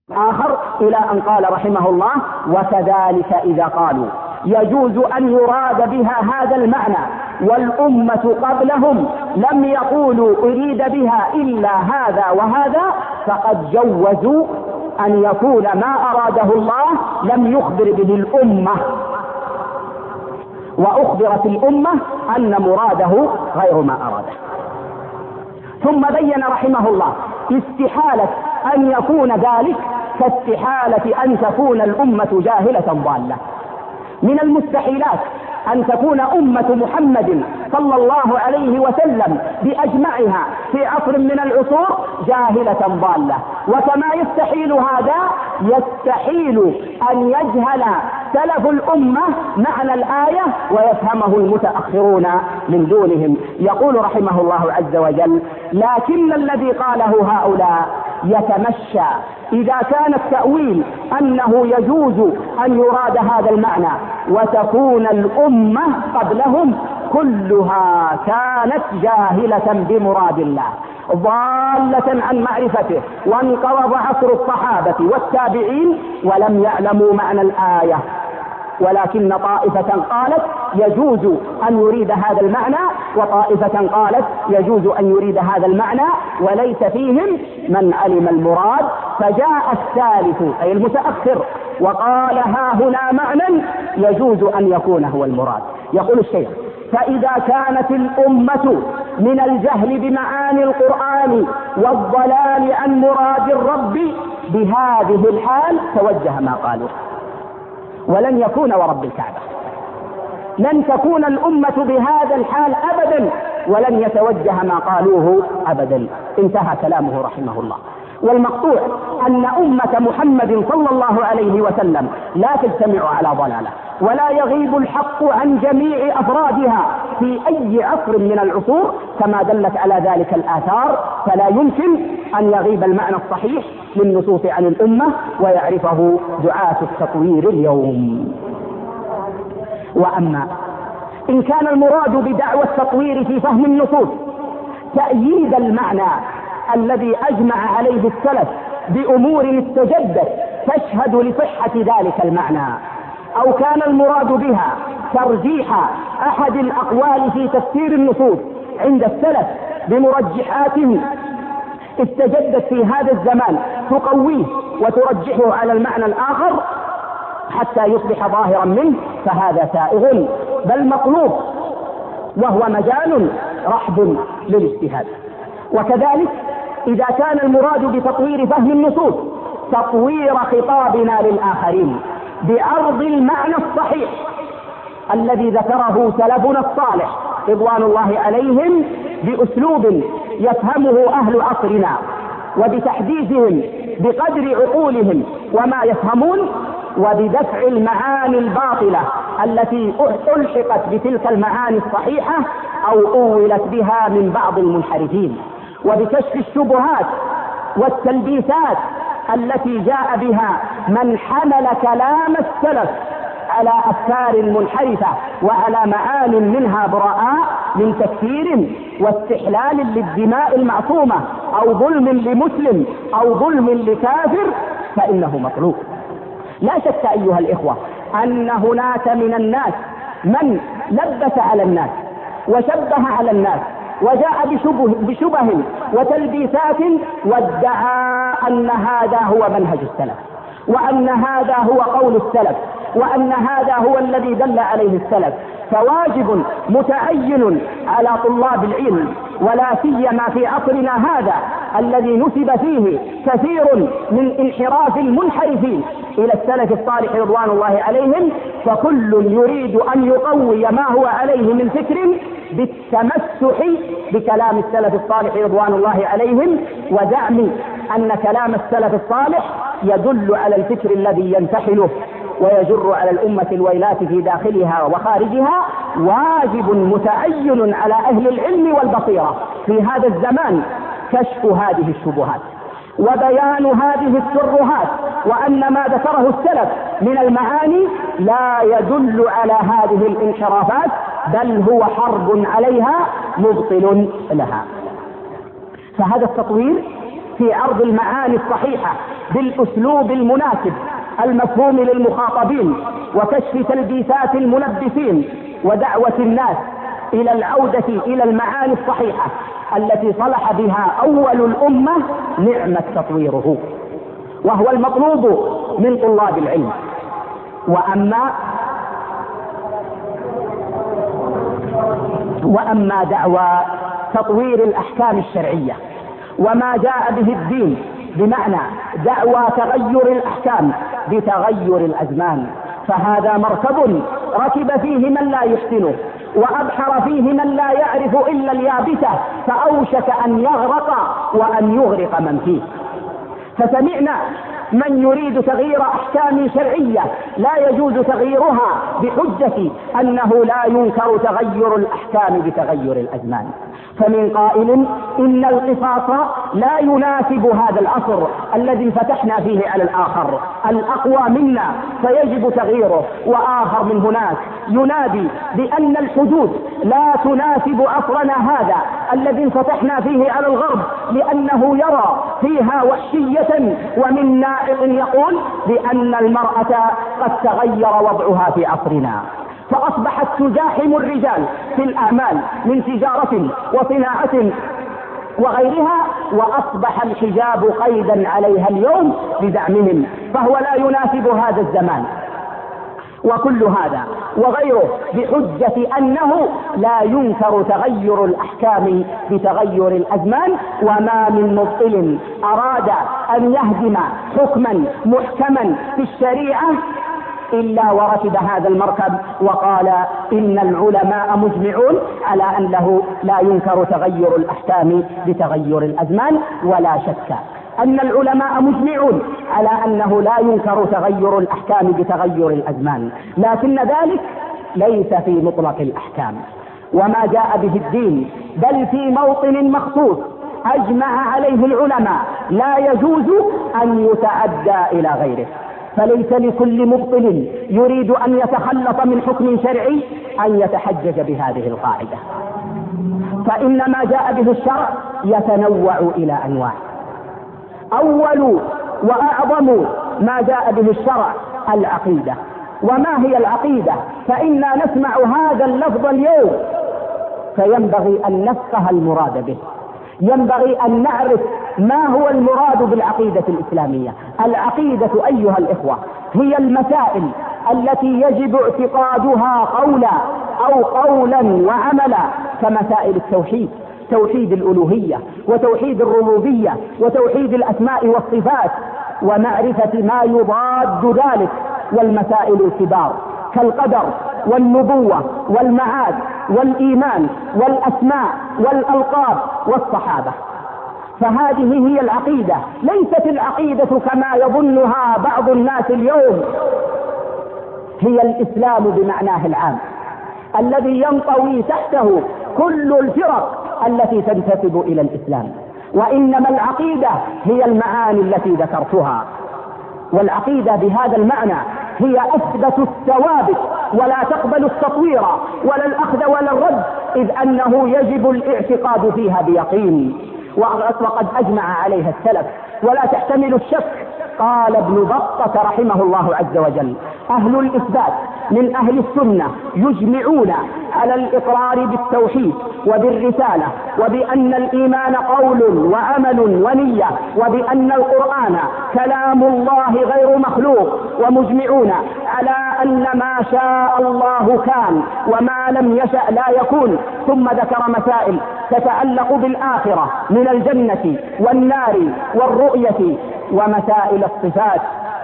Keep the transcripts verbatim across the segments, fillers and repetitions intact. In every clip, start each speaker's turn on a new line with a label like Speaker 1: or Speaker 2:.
Speaker 1: آخر إلى أن قال رحمه الله: وكذلك إذا قالوا يجوز أن يراد بها هذا المعنى والأمة قبلهم لم يقولوا أريد بها إلا هذا وهذا، فقد جوزوا أن يكون ما أراده الله لم يخبر به الأمة، وأخبرت الأمة أن مراده غير ما أراده. ثم بين رحمه الله استحالة أن يكون ذلك كاستحالة أن تكون الأمة جاهلة ضالة. من المستحيلات أن تكون أمة محمد صلى الله عليه وسلم بأجمعها في عصر من العصور جاهلة ضالة، وكما يستحيل هذا يستحيل أن يجهل سلف الأمة معنى الآية ويفهمه المتأخرون من دونهم. يقول رحمه الله عز وجل: لكن الذي قاله هؤلاء يتمشى إذا كان التأويل أنه يجوز أن يراد هذا المعنى وتكون الأمة قبلهم كلها كانت جاهلة بمراد الله ضالة عن معرفته، وانقرض عصر الصحابة والتابعين ولم يعلموا معنى الآية، ولكن طائفة قالت يجوز أن يريد هذا المعنى وطائفة قالت يجوز أن يريد هذا المعنى وليس فيهم من علم المراد، فجاء الثالث أي المتأخر وقال ها هنا معنى يجوز أن يكون هو المراد. يقول الشيخ: فإذا كانت الأمة من الجهل بمعاني القرآن والضلال عن مراد الرب بهذه الحال توجه ما قالوا، ولن يكون ورب الكعبة، لن تكون الأمة بهذا الحال أبدا، ولن يتوجه ما قالوه أبدا. انتهى كلامه رحمه الله. والمقطوع أن أمة محمد صلى الله عليه وسلم لا تجتمع على ضلالة، ولا يغيب الحق عن جميع أفرادها في أي عصر من العصور كما دلت على ذلك الآثار، فلا يمكن أن يغيب المعنى الصحيح للنصوص عن الأمة ويعرفه دعاة التطوير اليوم. وأما إن كان المراد بدعوى التطوير في فهم النصوص تأييد المعنى الذي أجمع عليه السلف بأمور استجدت تشهد لصحة ذلك المعنى، أو كان المراد بها ترجيح أحد الأقوال في تفسير النصوص عند السلف بمرجحات استجدت في هذا الزمان تقويه وترجحه على المعنى الآخر حتى يصبح ظاهرا منه، فهذا سائغ بل مطلوب، وهو مجال رحب للاجتهاد. وكذلك إذا كان المراد بتطوير فهم النصوص تطوير خطابنا للآخرين بعرض المعنى الصحيح الذي ذكره سلفنا الصالح رضوان الله عليهم بأسلوب يفهمه أهل عصرنا، وبتحديثهم بقدر عقولهم وما يفهمون، وبدفع المعاني الباطلة التي ألحقت بتلك المعاني الصحيحة أو أولت بها من بعض المنحرفين، وبكشف الشبهات والتلبيسات التي جاء بها من حمل كلام السلف على أفكار منحرفة وعلى معان منها براء من تكفير واستحلال للدماء المعصومة أو ظلم لمسلم أو ظلم لكافر، فإنه مطلوب. لا شك أيها الإخوة أن هناك من الناس من لبس على الناس وشبه على الناس وجاء بشبه, بشبه وتلبيسات وادعى أن هذا هو منهج السلف، وأن هذا هو قول السلف، وأن هذا هو الذي دل عليه السلف. فواجب متعين على طلاب العلم، ولا سيما في عصرنا هذا الذي نسب فيه كثير من انحراف المنحرفين إلى السلف الصالح رضوان الله عليهم، فكل يريد أن يقوي ما هو عليه من فكر بالتمسح بكلام السلف الصالح رضوان الله عليهم، وزعم أن كلام السلف الصالح يدل على الفكر الذي ينتحله ويجر على الأمة الويلات في داخلها وخارجها. واجب متعين على أهل العلم والبصيرة في هذا الزمان كشف هذه الشبهات وبيان هذه الترهات، وأن ما ذكره السلف من المعاني لا يدل على هذه الانحرافات بل هو حرب عليها مبطل لها. فهذا التطوير في عرض المعاني الصحيحة بالأسلوب المناسب المفهوم للمخاطبين، وكشف تلبيسات الملبسين، ودعوة الناس إلى العودة إلى المعاني الصحيحة التي صلح بها أول الأمة، نعم تطويره، وهو المطلوب من طلاب العلم. وأما وأما دعوى تطوير الأحكام الشرعية وما جاء به الدين بمعنى دعوى تغير الأحكام بتغير الأزمان، فهذا مركب ركب فيه من لا يحسنه، وأبحر فيه من لا يعرف إلا اليابسة، فأوشك أن يغرق وأن يغرق من فيه. فسمعنا من يريد تغيير أحكام شرعية لا يجوز تغييرها بحجة أنه لا ينكر تغير الأحكام بتغير الأزمان. فمن قائل إن القصاص لا يناسب هذا العصر الذي فتحنا فيه على الآخر، الأقوى منا فيجب تغييره، وآخر من هناك ينادي بأن الحدود لا تناسب عصرنا هذا الذي فتحنا فيه على الغرب، لأنه يرى فيها وحشية، ومن نائق يقول بأن المرأة قد تغير وضعها في عصرنا، فأصبحت تزاحم الرجال في الأعمال من تجارة وصناعة وغيرها، وأصبح الحجاب قيدا عليها اليوم بدعمهم، فهو لا يناسب هذا الزمان. وكل هذا وغيره بحجة أنه لا ينكر تغير الأحكام بتغير الأزمان، وما من مبطل أراد أن يهدم حكما محكما في الشريعة إلا وركب هذا المركب وقال إن العلماء مجمعون على أنه لا ينكر تغير الأحكام بتغير الأزمان. ولا شك أن العلماء مجمعون على أنه لا ينكر تغير الأحكام بتغير الأزمان، لكن ذلك ليس في مطلق الأحكام وما جاء به الدين، بل في موطن مخصوص أجمع عليه العلماء لا يجوز أن يتعدى إلى غيره. فليس لكل مبطل يريد أن يتخلص من حكم شرعي أن يتحجج بهذه القاعدة، فإن ما جاء به الشرع يتنوع إلى أنواع. أول وأعظم ما جاء به الشرع العقيدة. وما هي العقيدة؟ فإنا نسمع هذا اللفظ اليوم، فينبغي أن نفقه المراد به، ينبغي أن نعرف ما هو المراد بالعقيدة الإسلامية. العقيدة أيها الإخوة هي المسائل التي يجب اعتقادها قولا أو قولا وعملا، كمسائل التوحيد، توحيد الألوهية وتوحيد الربوبية وتوحيد الأسماء والصفات، ومعرفة ما يضاد ذلك، والمسائل الكبار كالقدر والنبوة والمعاد والإيمان والأسماء والألقاب والصحابة. فهذه هي العقيدة، ليست العقيدة كما يظنها بعض الناس اليوم، هي الإسلام بمعناه العام الذي ينطوي تحته كل الفرق التي تنتسب إلى الإسلام، وإنما العقيدة هي المعاني التي ذكرتها. والعقيدة بهذا المعنى هي أثبت الثوابت ولا تقبل التطوير ولا الأخذ ولا الرد، إذ أنه يجب الاعتقاد فيها بيقين، وقد أجمع عليها السلف ولا تحتمل الشك. قال ابن بطة رحمه الله عز وجل: أهل الإثبات من أهل السنة يجمعون على الإقرار بالتوحيد وبالرسالة، وبأن الإيمان قول وعمل ونية، وبأن القرآن كلام الله غير مخلوق، ومجمعون على أن ما شاء الله كان وما لم يشأ لا يكون. ثم ذكر مسائل تتعلق بالآخرة من الجنة والنار والرؤية، ومسائل الصفات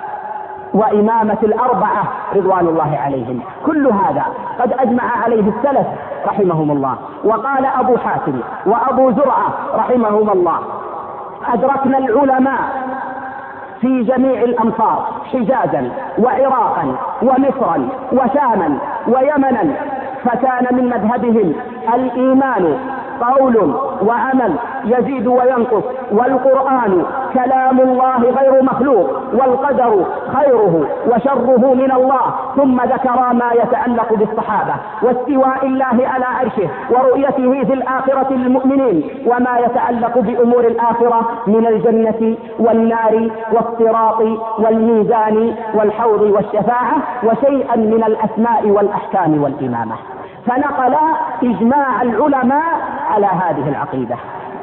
Speaker 1: وإمامة الأربعة رضوان الله عليهم. كل هذا قد أجمع عليه السلف رحمهم الله. وقال أبو حاتم وأبو زرعة رحمهم الله: أدركنا العلماء في جميع الأمصار، حجازا وعراقا ومصرا وشاما ويمنا، فكان من مذهبهم الإيمان قول وعمل يزيد وينقص، والقرآن كلام الله غير مخلوق، والقدر خيره وشره من الله، ثم ذكر ما يتعلق بالصحابة واستواء الله على عرشه ورؤيته في الآخرة للمؤمنين، وما يتعلق بأمور الآخرة من الجنة والنار والصراط والميزان والحوض والشفاعة، وشيئا من الأسماء والأحكام والإمامة. فنقل إجماع العلماء على هذه العقيدة.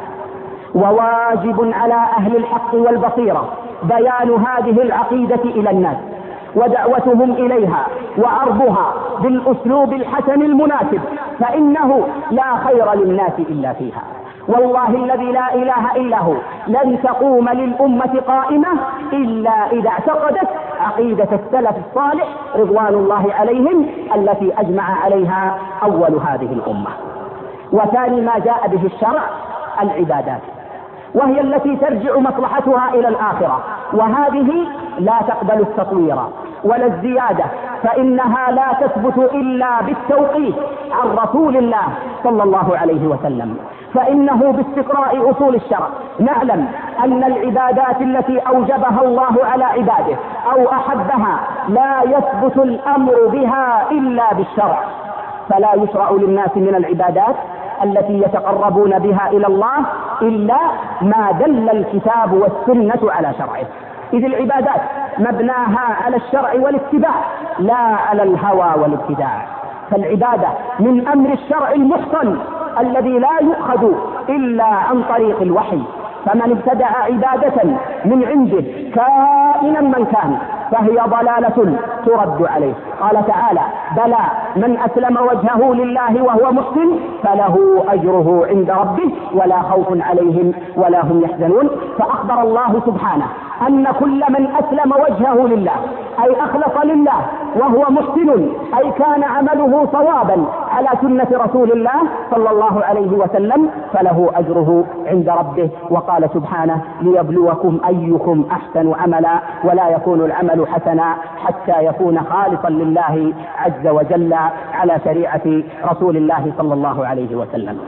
Speaker 1: وواجب على أهل الحق والبصيرة بيان هذه العقيدة إلى الناس ودعوتهم إليها وعرضها بالأسلوب الحسن المناسب، فإنه لا خير للناس إلا فيها. والله الذي لا إله إلا هو لن تقوم للأمة قائمة إلا إذا اعتقدت عقيدة السلف الصالح رضوان الله عليهم التي أجمع عليها أول هذه الأمة. وثاني ما جاء به الشرع العبادات، وهي التي ترجع مصلحتها إلى الآخرة، وهذه لا تقبل التطوير ولا الزيادة، فإنها لا تثبت إلا بالتوقيت عن رسول الله صلى الله عليه وسلم. فإنه باستقراء أصول الشرع نعلم أن العبادات التي أوجبها الله على عباده أو أحبها لا يثبت الأمر بها إلا بالشرع، فلا يشرع للناس من العبادات التي يتقربون بها إلى الله إلا ما دل الكتاب والسنة على شرعه، إذ العبادات مبناها على الشرع والاتباع لا على الهوى والابتداع. فالعبادة من أمر الشرع المحصن الذي لا يؤخذ إلا عن طريق الوحي، فمن ابتدع عبادة من عنده كائنا من كان فهي ضلالة ترد عليه. قال تعالى: بلى من أسلم وجهه لله وهو محسن فله أجره عند ربه ولا خوف عليهم ولا هم يحزنون. فأخبر الله سبحانه أن كل من أسلم وجهه لله أي أخلص لله وهو محسن أي كان عمله صوابا على سنة رسول الله صلى الله عليه وسلم فله أجره عند ربه. وقال سبحانه: ليبلوكم أيكم أحسن عملا ولا يكون العمل حسنا حتى يكون خالصا لله عز وجل على شريعة رسول الله صلى الله عليه وسلم.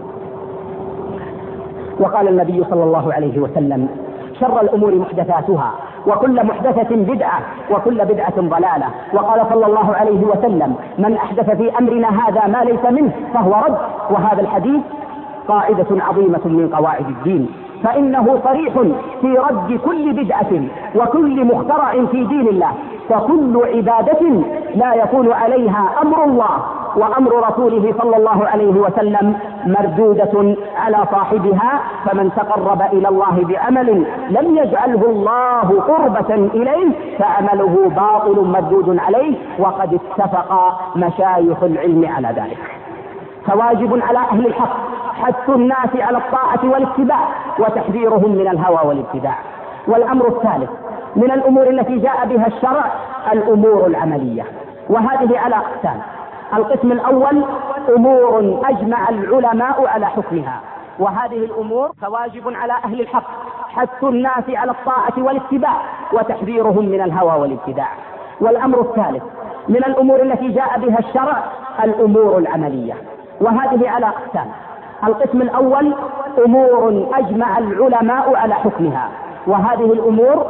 Speaker 1: وقال النبي صلى الله عليه وسلم: شر الأمور محدثاتها وكل محدثة بدعة وكل بدعة ضلالة. وقال صلى الله عليه وسلم: من أحدث في أمرنا هذا ما ليس منه فهو رد. وهذا الحديث قاعدة عظيمة من قواعد الدين، فإنه صريح في رد كل بدعة وكل مخترع في دين الله، فكل عبادة لا يكون عليها أمر الله وأمر رسوله صلى الله عليه وسلم مردودة على صاحبها. فمن تقرب إلى الله بعمل لم يجعله الله قربة إليه فعمله باطل مردود عليه، وقد اتفق مشايخ العلم على ذلك. فواجب على أهل الحق حث الناس على الطاعة والاتباع وتحذيرهم من الهوى والابتداع. والأمر الثالث من الأمور التي جاء بها الشرع الأمور العملية، وهذه على أقسام. القسم الأول أمور أجمع العلماء على حكمها، وهذه الأمور فواجب على أهل الحق حث الناس على الطاعة والاتباع وتحذيرهم من الهوى والابتداع. والأمر الثالث من الأمور التي جاء بها الشرع الأمور العملية، وهذه على أقسام. القسم الأول أمور أجمع العلماء على حكمها، وهذه الأمور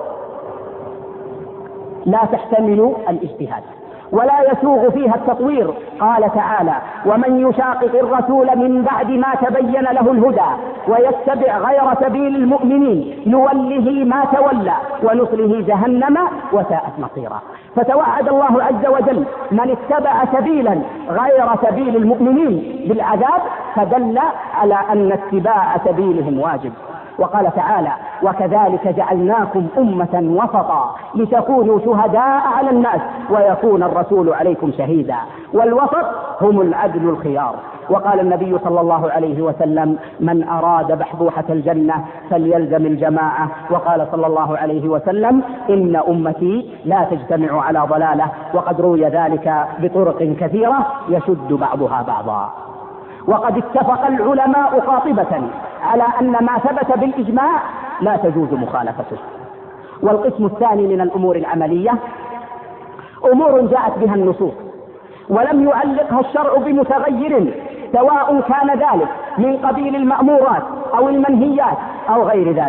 Speaker 1: لا تحتمل الاجتهاد ولا يسوغ فيها التطوير. قال تعالى: ومن يشاقق الرسول من بعد ما تبين له الهدى ويتبع غير سبيل المؤمنين نوله ما تولى ونصله جهنم وساءت مصيرا. فتوعد الله عز وجل من اتبع سبيلا غير سبيل المؤمنين بالعذاب، فدل على أن اتباع سبيلهم واجب. وقال تعالى: وكذلك جعلناكم أمة وسطا لتكونوا شهداء على الناس ويكون الرسول عليكم شهيدا. والوسط هم العدل الخيار. وقال النبي صلى الله عليه وسلم: من أراد بحبوحة الجنة فليلزم الجماعة. وقال صلى الله عليه وسلم: إن أمتي لا تجتمع على ضلالة. وقد روي ذلك بطرق كثيرة يشد بعضها بعضا. وقد اتفق العلماء قاطبة على أن ما ثبت بالإجماع لا تجوز مخالفته. والقسم الثاني من الأمور العملية أمور جاءت بها النصوص ولم يعلقها الشرع بمتغير، سواء كان ذلك من قبيل المأمورات أو المنهيات أو غير ذلك،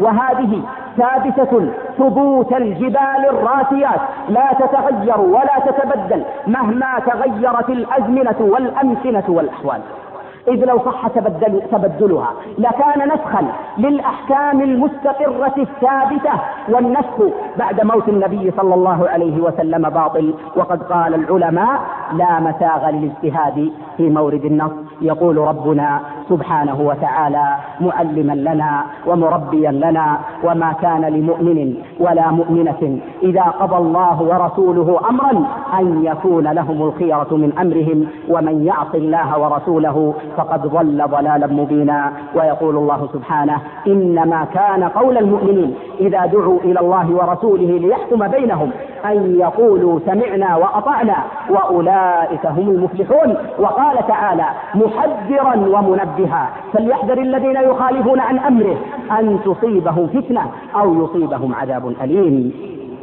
Speaker 1: وهذه ثابتة ثبوت الجبال الراسيات لا تتغير ولا تتبدل مهما تغيرت الأزمنة والأمكنة والأحوال، إذ لو صح تبدل تبدلها لكان نسخا للأحكام المستقرة الثابتة، والنسخ بعد موت النبي صلى الله عليه وسلم باطل. وقد قال العلماء: لا مساغ للاجتهاد في مورد النص. يقول ربنا سبحانه وتعالى معلما لنا ومربيا لنا: وما كان لمؤمن ولا مؤمنة إذا قضى الله ورسوله أمرا أن يكون لهم الخيرة من أمرهم ومن يعص الله ورسوله فقد ضل ضلالا مبينا. ويقول الله سبحانه: إنما كان قول المؤمنين إذا دعوا إلى الله ورسوله ليحكم بينهم أن يقولوا سمعنا وأطعنا وأولئك هم المفلحون. وقال تعالى محذرا ومنبها: فليحذر الذين يخالفون عن أمره أن تصيبهم فتنة أو يصيبهم عذاب أليم.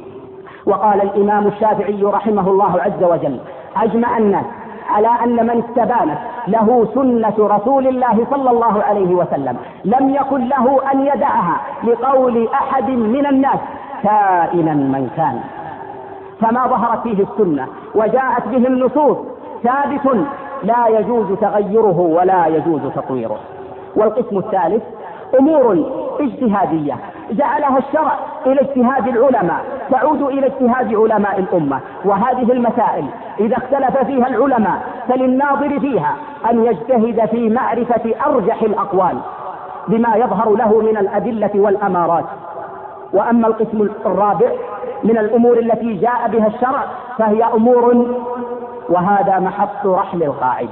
Speaker 1: وقال الإمام الشافعي رحمه الله عز وجل: أجمع الناس على أن من استبانت له سنة رسول الله صلى الله عليه وسلم لم يكن له أن يدعها لقول أحد من الناس كائنا من كان، فما ظهرت فيه السنة وجاءت به النصوص ثابت لا يجوز تغيره ولا يجوز تطويره. والقسم الثالث أمور اجتهادية جعلها الشرع إلى اجتهاد العلماء، تعود إلى اجتهاد علماء الأمة. وهذه المسائل إذا اختلف فيها العلماء فللناظر فيها أن يجتهد في معرفة أرجح الأقوال بما يظهر له من الأدلة والأمارات. وأما القسم الرابع من الأمور التي جاء بها الشرع فهي أمور، وهذا محط رحل القاعدة،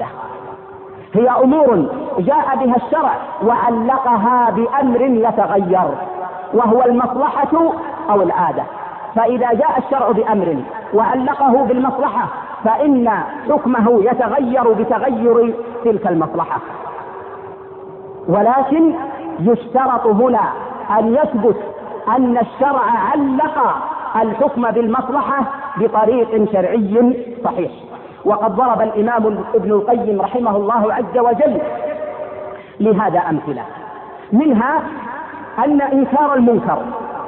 Speaker 1: هي أمور جاء بها الشرع وعلقها بأمر يتغير وهو المصلحة أو العادة. فإذا جاء الشرع بأمر وعلقه بالمصلحة فإن حكمه يتغير بتغير تلك المصلحة، ولكن يشترط هنا أن يثبت أن الشرع علق الحكم بالمصلحة بطريق شرعي صحيح. وقد ضرب الإمام ابن القيم رحمه الله عز وجل لهذا أمثلة، منها أن إنكار المنكر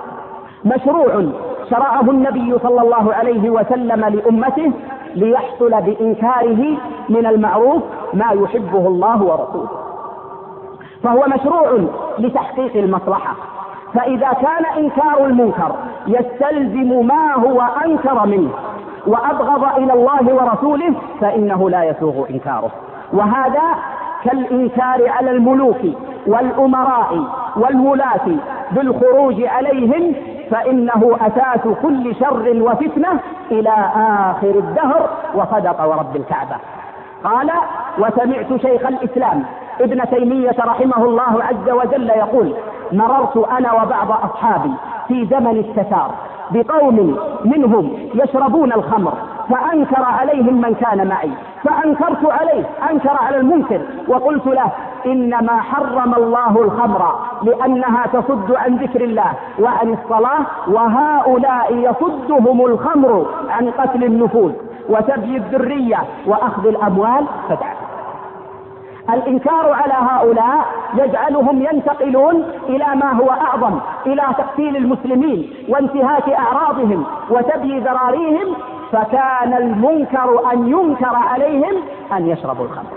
Speaker 1: مشروع شرعه النبي صلى الله عليه وسلم لأمته ليحصل بإنكاره من المعروف ما يحبه الله ورسوله، فهو مشروع لتحقيق المصلحة. فإذا كان إنكار المنكر يستلزم ما هو أنكر منه وأبغض إلى الله ورسوله فإنه لا يسوغ إنكاره. وهذا كالإنكار على الملوك والأمراء والولاة بالخروج عليهم، فإنه أساس كل شر وفتنة إلى آخر الدهر. وصدق ورب الكعبة. قال: وسمعت شيخ الإسلام ابن تيمية رحمه الله عز وجل يقول: مررت أنا وبعض أصحابي في زمن التتار بقوم منهم يشربون الخمر، فأنكر عليهم من كان معي، فأنكرت عليه، أنكر على المنكر، وقلت له: إنما حرم الله الخمر لأنها تصد عن ذكر الله وعن الصلاة، وهؤلاء يصدهم الخمر عن قتل النفوس وسبي الذرية وأخذ الأموال، فدع. الإنكار على هؤلاء يجعلهم ينتقلون إلى ما هو أعظم، إلى تقتيل المسلمين وانتهاك أعراضهم وسبي ذراريهم، فكان المنكر أن ينكر عليهم أن يشربوا الخمر.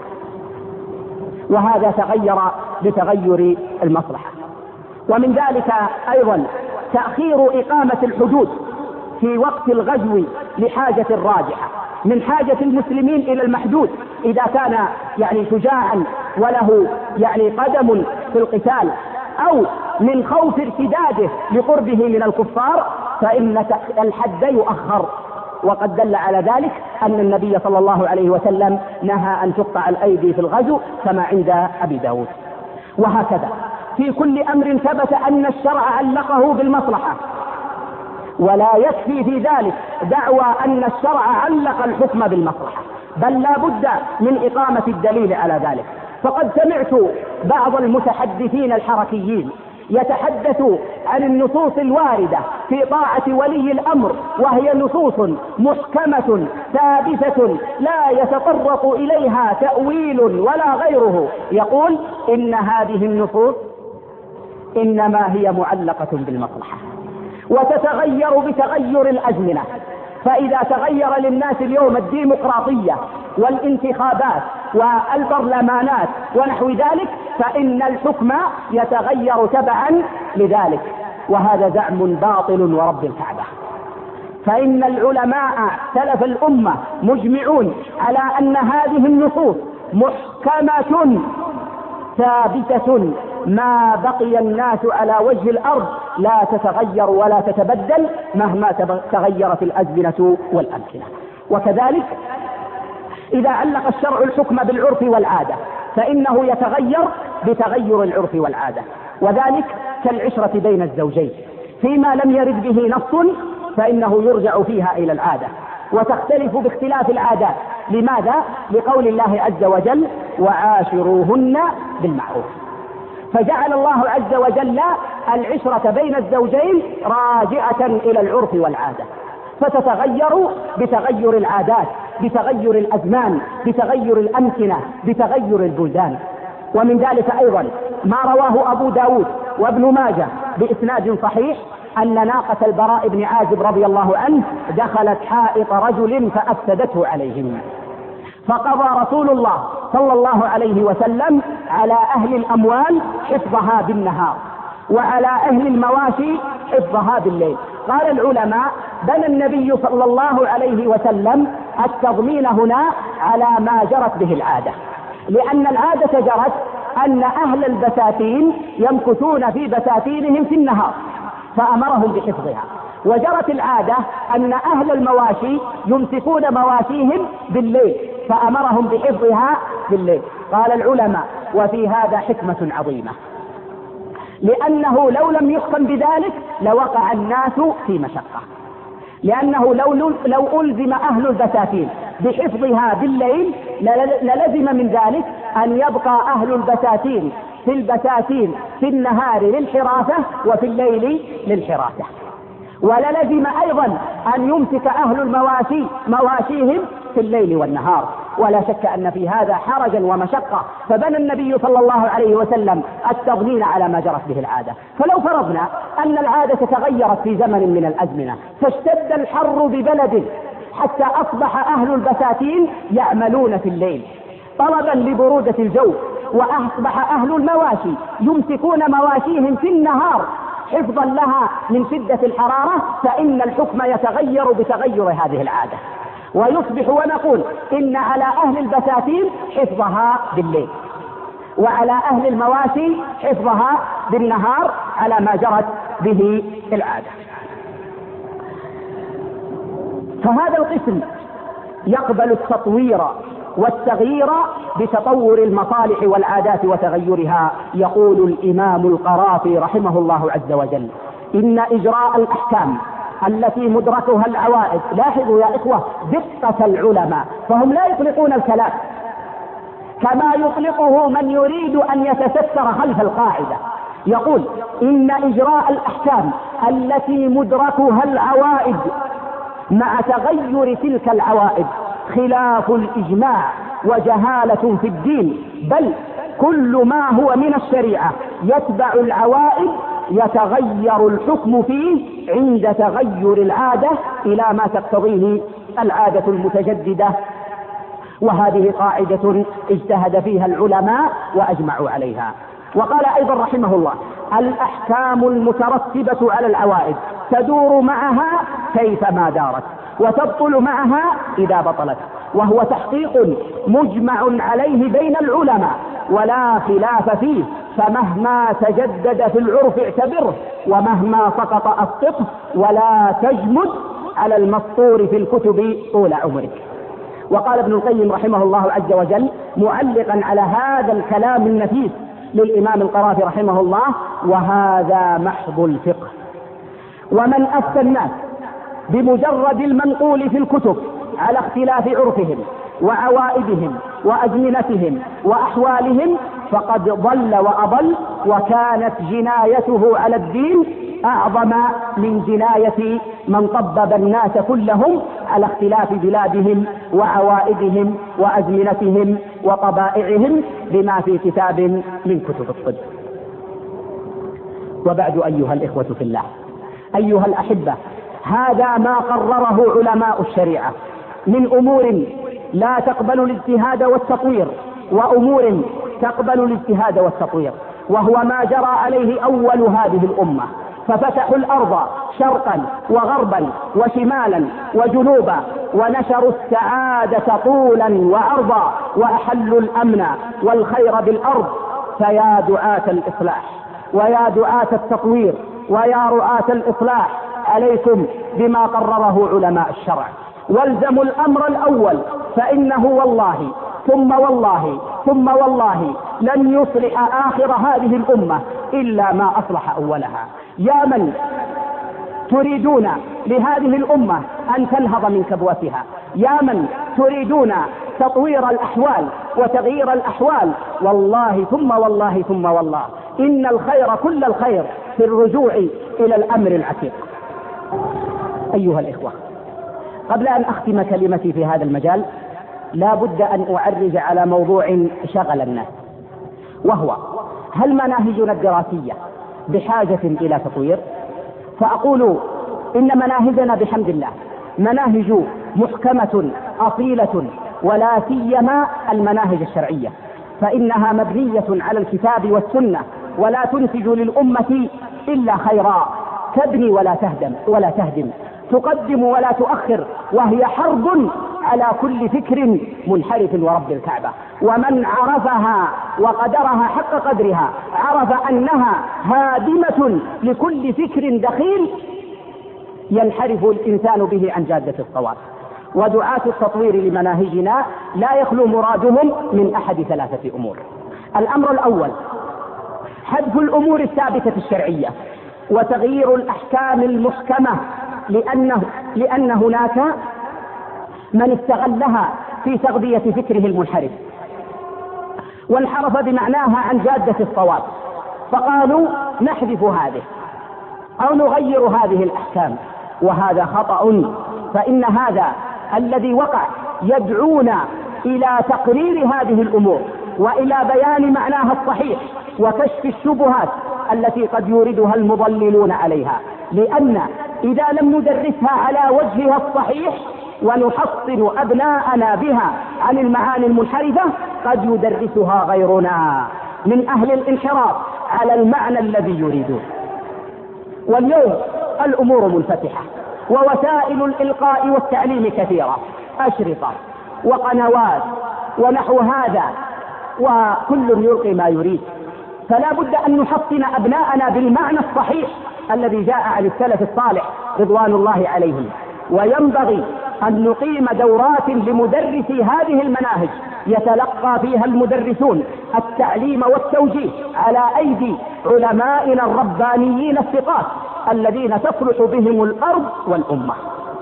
Speaker 1: وهذا تغير بتغير المصلحة. ومن ذلك أيضا تأخير إقامة الحدود في وقت الغزو لحاجة راجحة، من حاجة المسلمين إلى المحدود إذا كان يعني شجاعا وله يعني قدم في القتال، أو من خوف ارتداده لقربه من الكفار، فإن الحد يؤخر. وقد دل على ذلك أن النبي صلى الله عليه وسلم نهى أن تقطع الأيدي في الغزو كما عند أبي داود. وهكذا في كل أمر ثبت أن الشرع علقه بالمصلحة، ولا يكفي في ذلك دعوى أن الشرع علق الحكم بالمصلحة، بل لا بد من إقامة الدليل على ذلك. فقد سمعت بعض المتحدثين الحركيين يتحدث عن النصوص الواردة في طاعة ولي الأمر، وهي نصوص محكمة ثابتة لا يتطرق إليها تأويل ولا غيره. يقول إن هذه النصوص إنما هي معلقة بالمصلحة، وتتغير بتغير الأزمنة. فإذا تغير للناس اليوم الديمقراطية والانتخابات والبرلمانات ونحو ذلك، فإن الحكم يتغير تبعا لذلك، وهذا زعم باطل ورب الكعبة. فإن العلماء سلف الأمة مجمعون على أن هذه النصوص محكمة ثابتة ما بقي الناس على وجه الأرض، لا تتغير ولا تتبدل مهما تغيرت الأزمنة والأمكنة. وكذلك إذا علق الشرع الحكم بالعرف والعادة فإنه يتغير بتغير العرف والعادة، وذلك كالعشرة بين الزوجين، فيما لم يرد به نص فإنه يرجع فيها إلى العادة، وتختلف باختلاف العادات. لماذا؟ لقول الله عز وجل: وعاشروهن بالمعروف. فجعل الله عز وجل العشرة بين الزوجين راجعة إلى العرف والعادة، فتتغير بتغير العادات، بتغير الأزمان، بتغير الأمكنة، بتغير البلدان. ومن ذلك أيضا ما رواه أبو داود وابن ماجه بإسناد صحيح أن ناقة البراء بن عازب رضي الله عنه دخلت حائط رجل فأفسدته عليهم، فقضى رسول الله صلى الله عليه وسلم على أهل الأموال حفظها بالنهار، وعلى أهل المواشي حفظها بالليل. قال العلماء: بنى النبي صلى الله عليه وسلم التضمين هنا على ما جرت به العادة، لأن العادة جرت أن أهل البساتين يمكثون في بساتينهم في النهار فأمرهم بحفظها، وجرت العادة أن أهل المواشي يمسكون مواشيهم بالليل فأمرهم بحفظها بالليل. قال العلماء: وفي هذا حكمة عظيمة، لأنه لو لم يحكم بذلك لوقع الناس في مشقة، لأنه لو, لو ألزم أهل البساتين بحفظها بالليل للزم من ذلك أن يبقى أهل البساتين في البساتين في النهار للحراسة وفي الليل للحراسة، وللزم أيضا أن يمسك أهل المواشي مواشيهم في الليل والنهار، ولا شك أن في هذا حرجا ومشقة. فبنى النبي صلى الله عليه وسلم التضمين على ما جرت به العادة. فلو فرضنا أن العادة تغيرت في زمن من الأزمنة فاشتد الحر ببلد حتى أصبح أهل البساتين يعملون في الليل طلبا لبرودة الجو، وأصبح أهل المواشي يمسكون مواشيهم في النهار حفظا لها من شدة الحرارة، فإن الحكم يتغير بتغير هذه العادة، ويصبح ونقول إن على أهل البساتين حفظها بالليل، وعلى أهل المواشي حفظها بالنهار على ما جرت به العادة. فهذا القسم يقبل التطوير والتغيير بتطور المصالح والعادات وتغيرها. يقول الإمام القرافي رحمه الله عز وجل: إن إجراء الأحكام التي مدركها العوائد، لاحظوا يا إخوة دقة العلماء، فهم لا يطلقون الكلام كما يطلقه من يريد أن يتستر خلف القاعدة. يقول: إن إجراء الأحكام التي مدركها العوائد مع تغير تلك العوائد خلاف الإجماع وجهالة في الدين، بل كل ما هو من الشريعة يتبع العوائد يتغير الحكم فيه عند تغير العادة إلى ما تقتضيه العادة المتجددة. وهذه قاعدة اجتهد فيها العلماء وأجمعوا عليها. وقال أيضا رحمه الله: الأحكام المترتبة على العوائد تدور معها كيفما دارت وتبطل معها إذا بطلت، وهو تحقيق مجمع عليه بين العلماء ولا خلاف فيه، فمهما تجدد في العرف اعتبره، ومهما سقط أسقطه، ولا تجمد على المسطور في الكتب طول عمرك. وقال ابن القيم رحمه الله عز وجل معلقا على هذا الكلام النفيس للإمام القرافي رحمه الله: وهذا محض الفقه. ومن أفتى الناس بمجرد المنقول في الكتب على اختلاف عرفهم وعوائدهم وأزمنتهم وأحوالهم فقد ضل وأضل، وكانت جنايته على الدين أعظم من جناية من طبب الناس كلهم على اختلاف بلادهم وعوائدهم وأزمنتهم وطبائعهم بما في كتاب من كتب الطب. وبعد أيها الإخوة في الله، أيها الأحبة، هذا ما قرره علماء الشريعة من أمور لا تقبل الاجتهاد والتطوير وأمور تقبل الاجتهاد والتطوير، وهو ما جرى عليه أول هذه الأمة، ففتحوا الأرض شرقا وغربا وشمالا وجنوبا، ونشروا السعادة طولا وعرضا، وأحلوا الأمن والخير بالأرض. فيا دعاة الإصلاح ويا دعاة التطوير ويا رعاة الإصلاح، عليكم بما قرره علماء الشرع، والزموا الأمر الأول، فإنه والله ثم والله ثم والله لن يصلح آخر هذه الأمة إلا ما أصلح أولها. يا من تريدون لهذه الأمة أن تنهض من كبوتها، يا من تريدون تطوير الأحوال وتغيير الأحوال، والله ثم والله ثم والله إن الخير كل الخير في الرجوع إلى الأمر العتيق. أيها الإخوة، قبل أن أختم كلمتي في هذا المجال لا بد أن أعرج على موضوع شغل الناس، وهو هل مناهجنا الدراسية بحاجة إلى تطوير؟ فأقول إن مناهجنا بحمد الله مناهج محكمة أصيلة، ولا سيما المناهج الشرعية، فإنها مبنية على الكتاب والسنة، ولا تنتج للأمة إلا خيرا، تبني ولا تهدم ولا تهدم، تقدم ولا تؤخر، وهي حرب على كل فكر منحرف ورب الكعبة. ومن عرفها وقدرها حق قدرها عرف أنها هادمة لكل فكر دخيل ينحرف الإنسان به عن جادة الصواب. ودعاة التطوير لمناهجنا لا يخلو مرادهم من أحد ثلاثة أمور. الأمر الأول حذف الأمور الثابتة الشرعية وتغيير الأحكام المحكمة، لأنه, لأن هناك من استغلها في تغذية فكره المنحرف وانحرف بمعناها عن جادة الصواب، فقالوا نحذف هذه أو نغير هذه الأحكام، وهذا خطأ. فإن هذا الذي وقع يدعونا إلى تقرير هذه الأمور وإلى بيان معناها الصحيح وكشف الشبهات التي قد يوردها المضللون عليها، لأن إذا لم ندرسها على وجهها الصحيح ونحصن أبناءنا بها عن المعاني المنحرفة قد يدرسها غيرنا من أهل الانحراف على المعنى الذي يريدون. واليوم الأمور منفتحة، ووسائل الإلقاء والتعليم كثيرة، أشرطة وقنوات ونحو هذا، وكل يلقي ما يريد، فلا بد أن نحصن أبناءنا بالمعنى الصحيح الذي جاء عن السلف الصالح رضوان الله عليهم. وينبغي أن نقيم دورات لمدرسي هذه المناهج يتلقى فيها المدرسون التعليم والتوجيه على أيدي علمائنا الربانيين الثقات الذين تصلح بهم الأرض والأمة.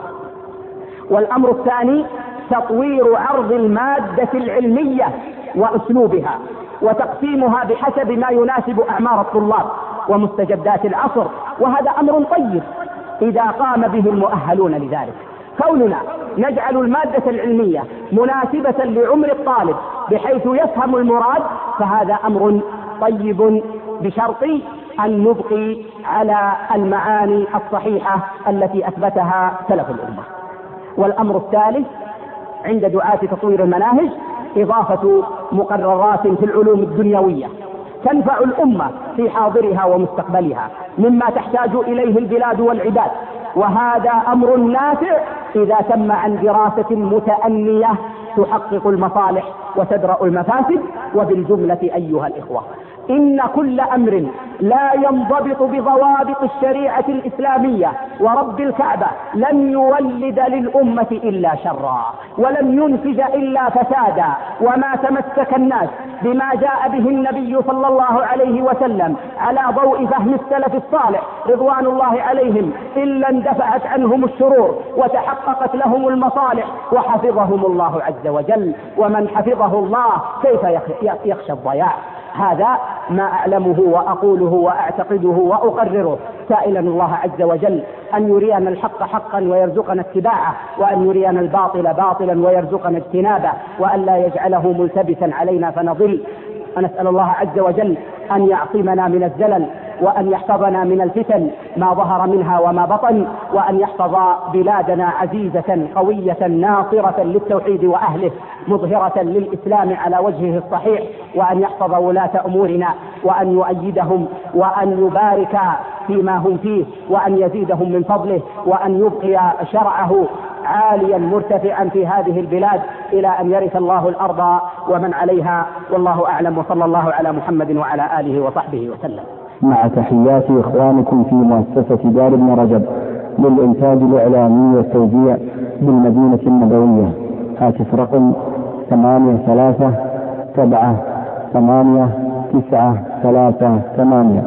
Speaker 1: والأمر الثاني تطوير عرض المادة العلمية وأسلوبها وتقسيمها بحسب ما يناسب أعمار الطلاب ومستجدات العصر، وهذا أمر طيب إذا قام به المؤهلون لذلك. كوننا نجعل المادة العلمية مناسبة لعمر الطالب بحيث يفهم المراد، فهذا أمر طيب بشرط أن نبقي على المعاني الصحيحة التي أثبتها سلف الأمة. والأمر الثالث عند دعاة تطوير المناهج إضافة مقررات في العلوم الدنيوية تنفع الأمة في حاضرها ومستقبلها مما تحتاج إليه البلاد والعباد، وهذا أمر نافع إذا تم عن دراسة متأنية تحقق المصالح وتدرأ المفاسد. وبالجملة أيها الإخوة، إن كل أمر لا ينضبط بضوابط الشريعة الإسلامية ورب الكعبة لن يولد للأمة إلا شرا ولن ينتج إلا فسادا. وما تمسك الناس بما جاء به النبي صلى الله عليه وسلم على ضوء فهم السلف الصالح رضوان الله عليهم إلا اندفعت عنهم الشرور وتحققت لهم المصالح وحفظهم الله عز وجل. ومن حفظه الله كيف يخشى الضياع؟ هذا ما أعلمه وأقوله وأعتقده وأقرره، سائلا الله عز وجل أن يرينا الحق حقا ويرزقنا اتباعه، وأن يرينا الباطل باطلا ويرزقنا اجتنابه، وأن لا يجعله ملتبسا علينا فنضل. ونسأل الله عز وجل أن يعصمنا من الزلل وأن يحفظنا من الفتن ما ظهر منها وما بطن، وأن يحفظ بلادنا عزيزة قوية ناصرة للتوحيد وأهله مظهرة للإسلام على وجهه الصحيح، وأن يحفظ ولاة أمورنا وأن يؤيدهم وأن يبارك فيما هم فيه وأن يزيدهم من فضله، وأن يبقي شرعه عاليا مرتفعا في هذه البلاد إلى أن يرث الله الأرض ومن عليها، والله أعلم، وصلى الله على محمد وعلى آله وصحبه وسلم.
Speaker 2: مع تحيات إخوانكم في مؤسسة دار ابن رجب للإنتاج الإعلامي والتوزيع بالمدينة النبوية، هاتف رقم ثمانية ثلاثة سبعة ثمانية تسعة ثلاثة ثمانية.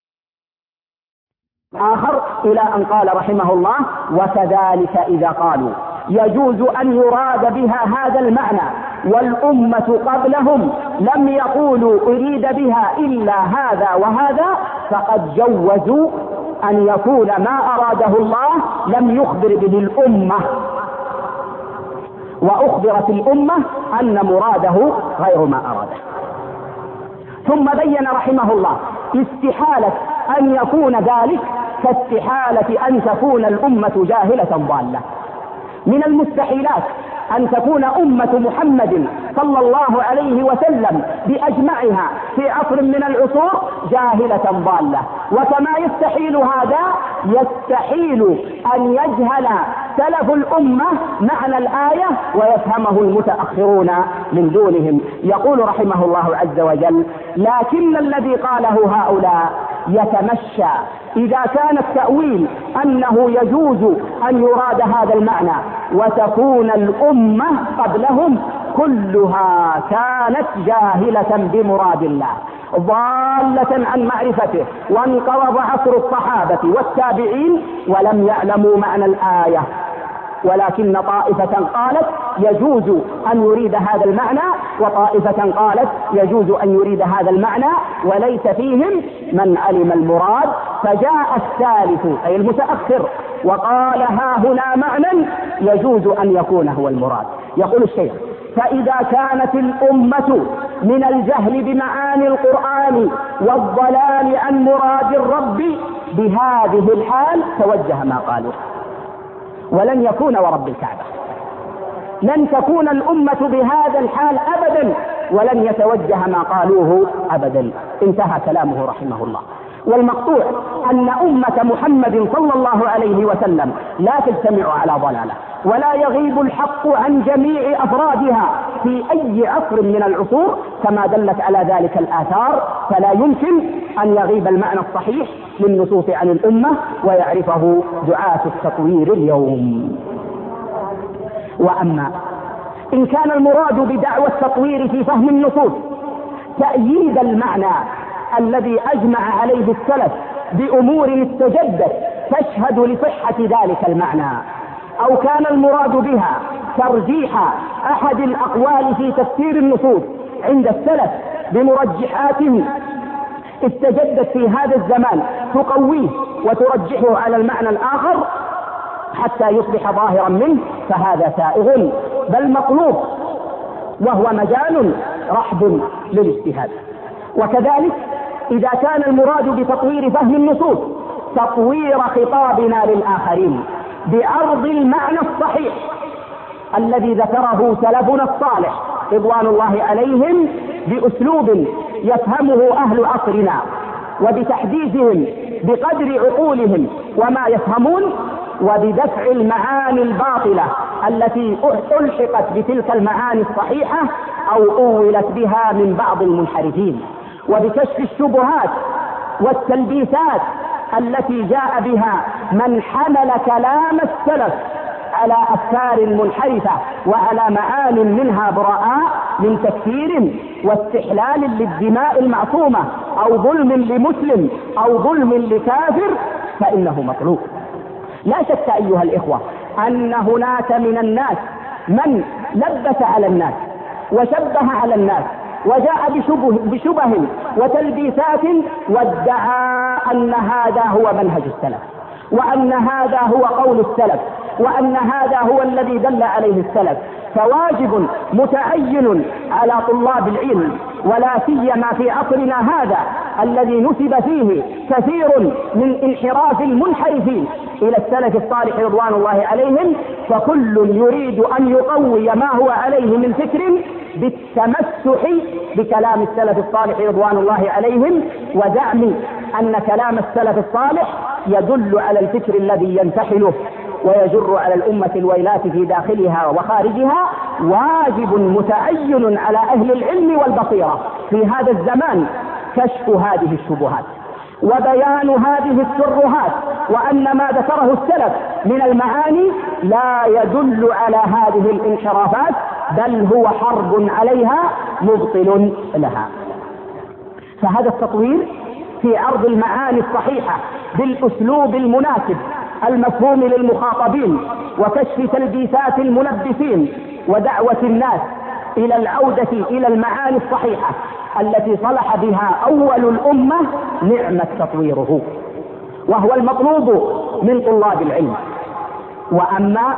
Speaker 1: آخر إلى أن قال رحمه الله: وكذلك إذا قالوا يجوز أن يراد بها هذا المعنى والأمة قبلهم لم يقولوا أريد بها إلا هذا وهذا، فقد جوزوا أن يكون ما أراده الله لم يخبر به الأمة، وأخبرت الأمة أن مراده غير ما أراده. ثم بين رحمه الله استحالة أن يكون ذلك كاستحالة أن تكون الأمة جاهلة ضالة. من المستحيلات أن تكون أمة محمد صلى الله عليه وسلم بأجمعها في عصر من العصور جاهلة ضالة، وكما يستحيل هذا يستحيل أن يجهل سلف الأمة معنى الآية ويفهمه المتأخرون من دونهم. يقول رحمه الله عز وجل: لكن الذي قاله هؤلاء يتمشى إذا كان التأويل أنه يجوز أن يراد هذا المعنى وتكون الأمة قبلهم كلها كانت جاهلة بمراد الله ضالة عن معرفته، وانقرض عصر الصحابة والتابعين ولم يعلموا معنى الآية، ولكن طائفة قالت يجوز أن يريد هذا المعنى وطائفة قالت يجوز أن يريد هذا المعنى، وليس فيهم من علم المراد، فجاء الثالث أي المتأخر وقال ها هنا معنى يجوز أن يكون هو المراد. يقول الشيخ: فإذا كانت الأمة من الجهل بمعاني القرآن والضلال عن مراد الرب بهذه الحال توجه ما قالوا، ولن يكون ورب الكعبة، لن تكون الأمة بهذا الحال أبدا، ولن يتوجه ما قالوه أبدا. انتهى كلامه رحمه الله. والمقطوع أن أمة محمد صلى الله عليه وسلم لا تجتمع على ضلالة، ولا يغيب الحق عن جميع أفرادها في أي عصر من العصور كما دلت على ذلك الآثار، فلا يمكن أن يغيب المعنى الصحيح للنصوص عن الأمة ويعرفه دعاة التطوير اليوم. وأما إن كان المراد بدعوى التطوير في فهم النصوص تأييد المعنى الذي أجمع عليه السلف بأمور استجدت تشهد لصحة ذلك المعنى، أو كان المراد بها ترجيح أحد الأقوال في تفسير النصوص عند السلف بمرجحات استجدت في هذا الزمان تقويه وترجحه على المعنى الآخر حتى يصبح ظاهرا منه، فهذا سائغ بل مطلوب، وهو مجال رحب للاجتهاد. وكذلك إذا كان المراد بتطوير فهم النصوص تطوير خطابنا للآخرين بعرض المعنى الصحيح الذي ذكره سلفنا الصالح رضوان الله عليهم بأسلوب يفهمه أهل عصرنا، وبتحديثهم بقدر عقولهم وما يفهمون، وبدفع المعاني الباطلة التي ألحقت بتلك المعاني الصحيحة أو أولت بها من بعض المنحرفين، وبكشف الشبهات والتلبيسات التي جاء بها من حمل كلام السلف على أفكار منحرفة وعلى معان منها براء من تكفير واستحلال للدماء المعصومة أو ظلم لمسلم أو ظلم لكافر، فإنه مطلوب. لا شك أيها الإخوة أن هناك من الناس من لبس على الناس وشبه على الناس وجاء بشبه, بشبه وتلبيسات وادعى أن هذا هو منهج السلف، وأن هذا هو قول السلف، وأن هذا هو الذي دل عليه السلف. فواجب متعين على طلاب العلم ولا سيما في عصرنا هذا الذي نسب فيه كثير من انحراف المنحرفين إلى السلف الصالح رضوان الله عليهم، فكل يريد أن يقوي ما هو عليه من فكر بالتمسح بكلام السلف الصالح رضوان الله عليهم، ودعم أن كلام السلف الصالح يدل على الفكر الذي ينتحله ويجر على الأمة الويلات في داخلها وخارجها. واجب متعين على أهل العلم والبصيرة في هذا الزمان كشف هذه الشبهات وبيان هذه الترهات، وأن ما ذكره السلف من المعاني لا يدل على هذه الانحرافات، بل هو حرب عليها مبطل لها. فهذا التطوير في عرض المعاني الصحيحة بالأسلوب المناسب المفهوم للمخاطبين، وكشف تلبيسات الملبسين، ودعوة الناس إلى العودة إلى المعاني الصحيحة التي صلح بها أول الأمة، نعم تطويره، وهو المطلوب من طلاب العلم. وأما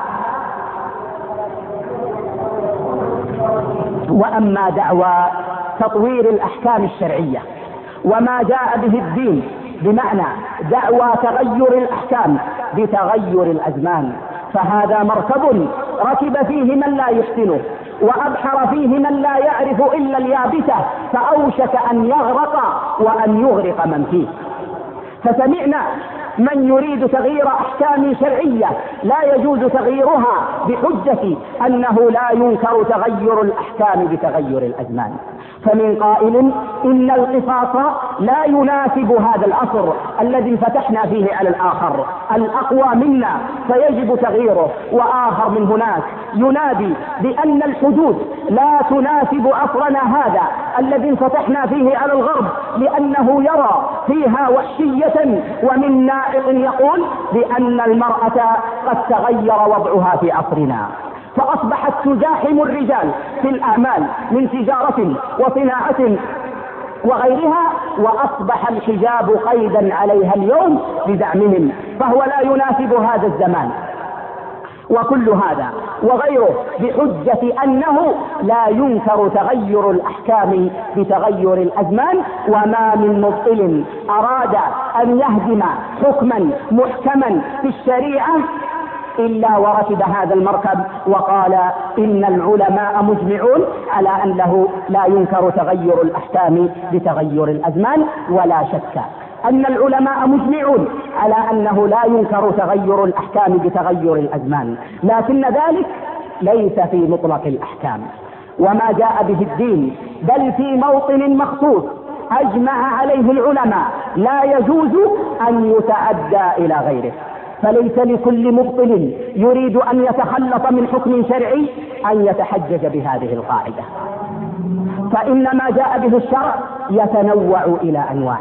Speaker 1: وأما دعوى تطوير الأحكام الشرعية وما جاء به الدين بمعنى دعوى تغير الأحكام بتغير الأزمان، فهذا مركب ركب فيه من لا يحسنه، وأبحر فيه من لا يعرف إلا اليابسة، فأوشك أن يغرق وأن يغرق من فيه. فسمعنا من يريد تغيير أحكام شرعية لا يجوز تغييرها بحجة أنه لا ينكر تغير الأحكام بتغير الأزمان. فمن قائل إن القصاص لا يناسب هذا العصر الذي فتحنا فيه على الآخر، الأقوى منا فيجب تغييره، وآخر من هناك ينادي بأن الحدود لا تناسب عصرنا هذا الذي فتحنا فيه على الغرب، لأنه يرى فيها وحشية. ومن نائق يقول بأن المرأة قد تغير وضعها في عصرنا، فأصبحت تزاحم الرجال في الأعمال من تجارة وصناعة وغيرها، وأصبح الحجاب قيدا عليها اليوم بدعمهم، فهو لا يناسب هذا الزمان. وكل هذا وغيره بحجة أنه لا ينكر تغير الأحكام بتغير الأزمان، وما من مبطل أراد أن يهدم حكما محكما في الشريعة إلا وركب هذا المركب وقال إن العلماء مجمعون على أنه لا ينكر تغير الأحكام بتغير الأزمان. ولا شك أن العلماء مجمعون على أنه لا ينكر تغير الأحكام بتغير الأزمان، لكن ذلك ليس في مطلق الأحكام وما جاء به الدين، بل في موطن مخصوص أجمع عليه العلماء لا يجوز أن يتعدى إلى غيره. فليس لكل مبطل يريد أن يتخلص من حكم شرعي أن يتحجج بهذه القاعدة، فإن ما جاء به الشرع يتنوع إلى أنواع.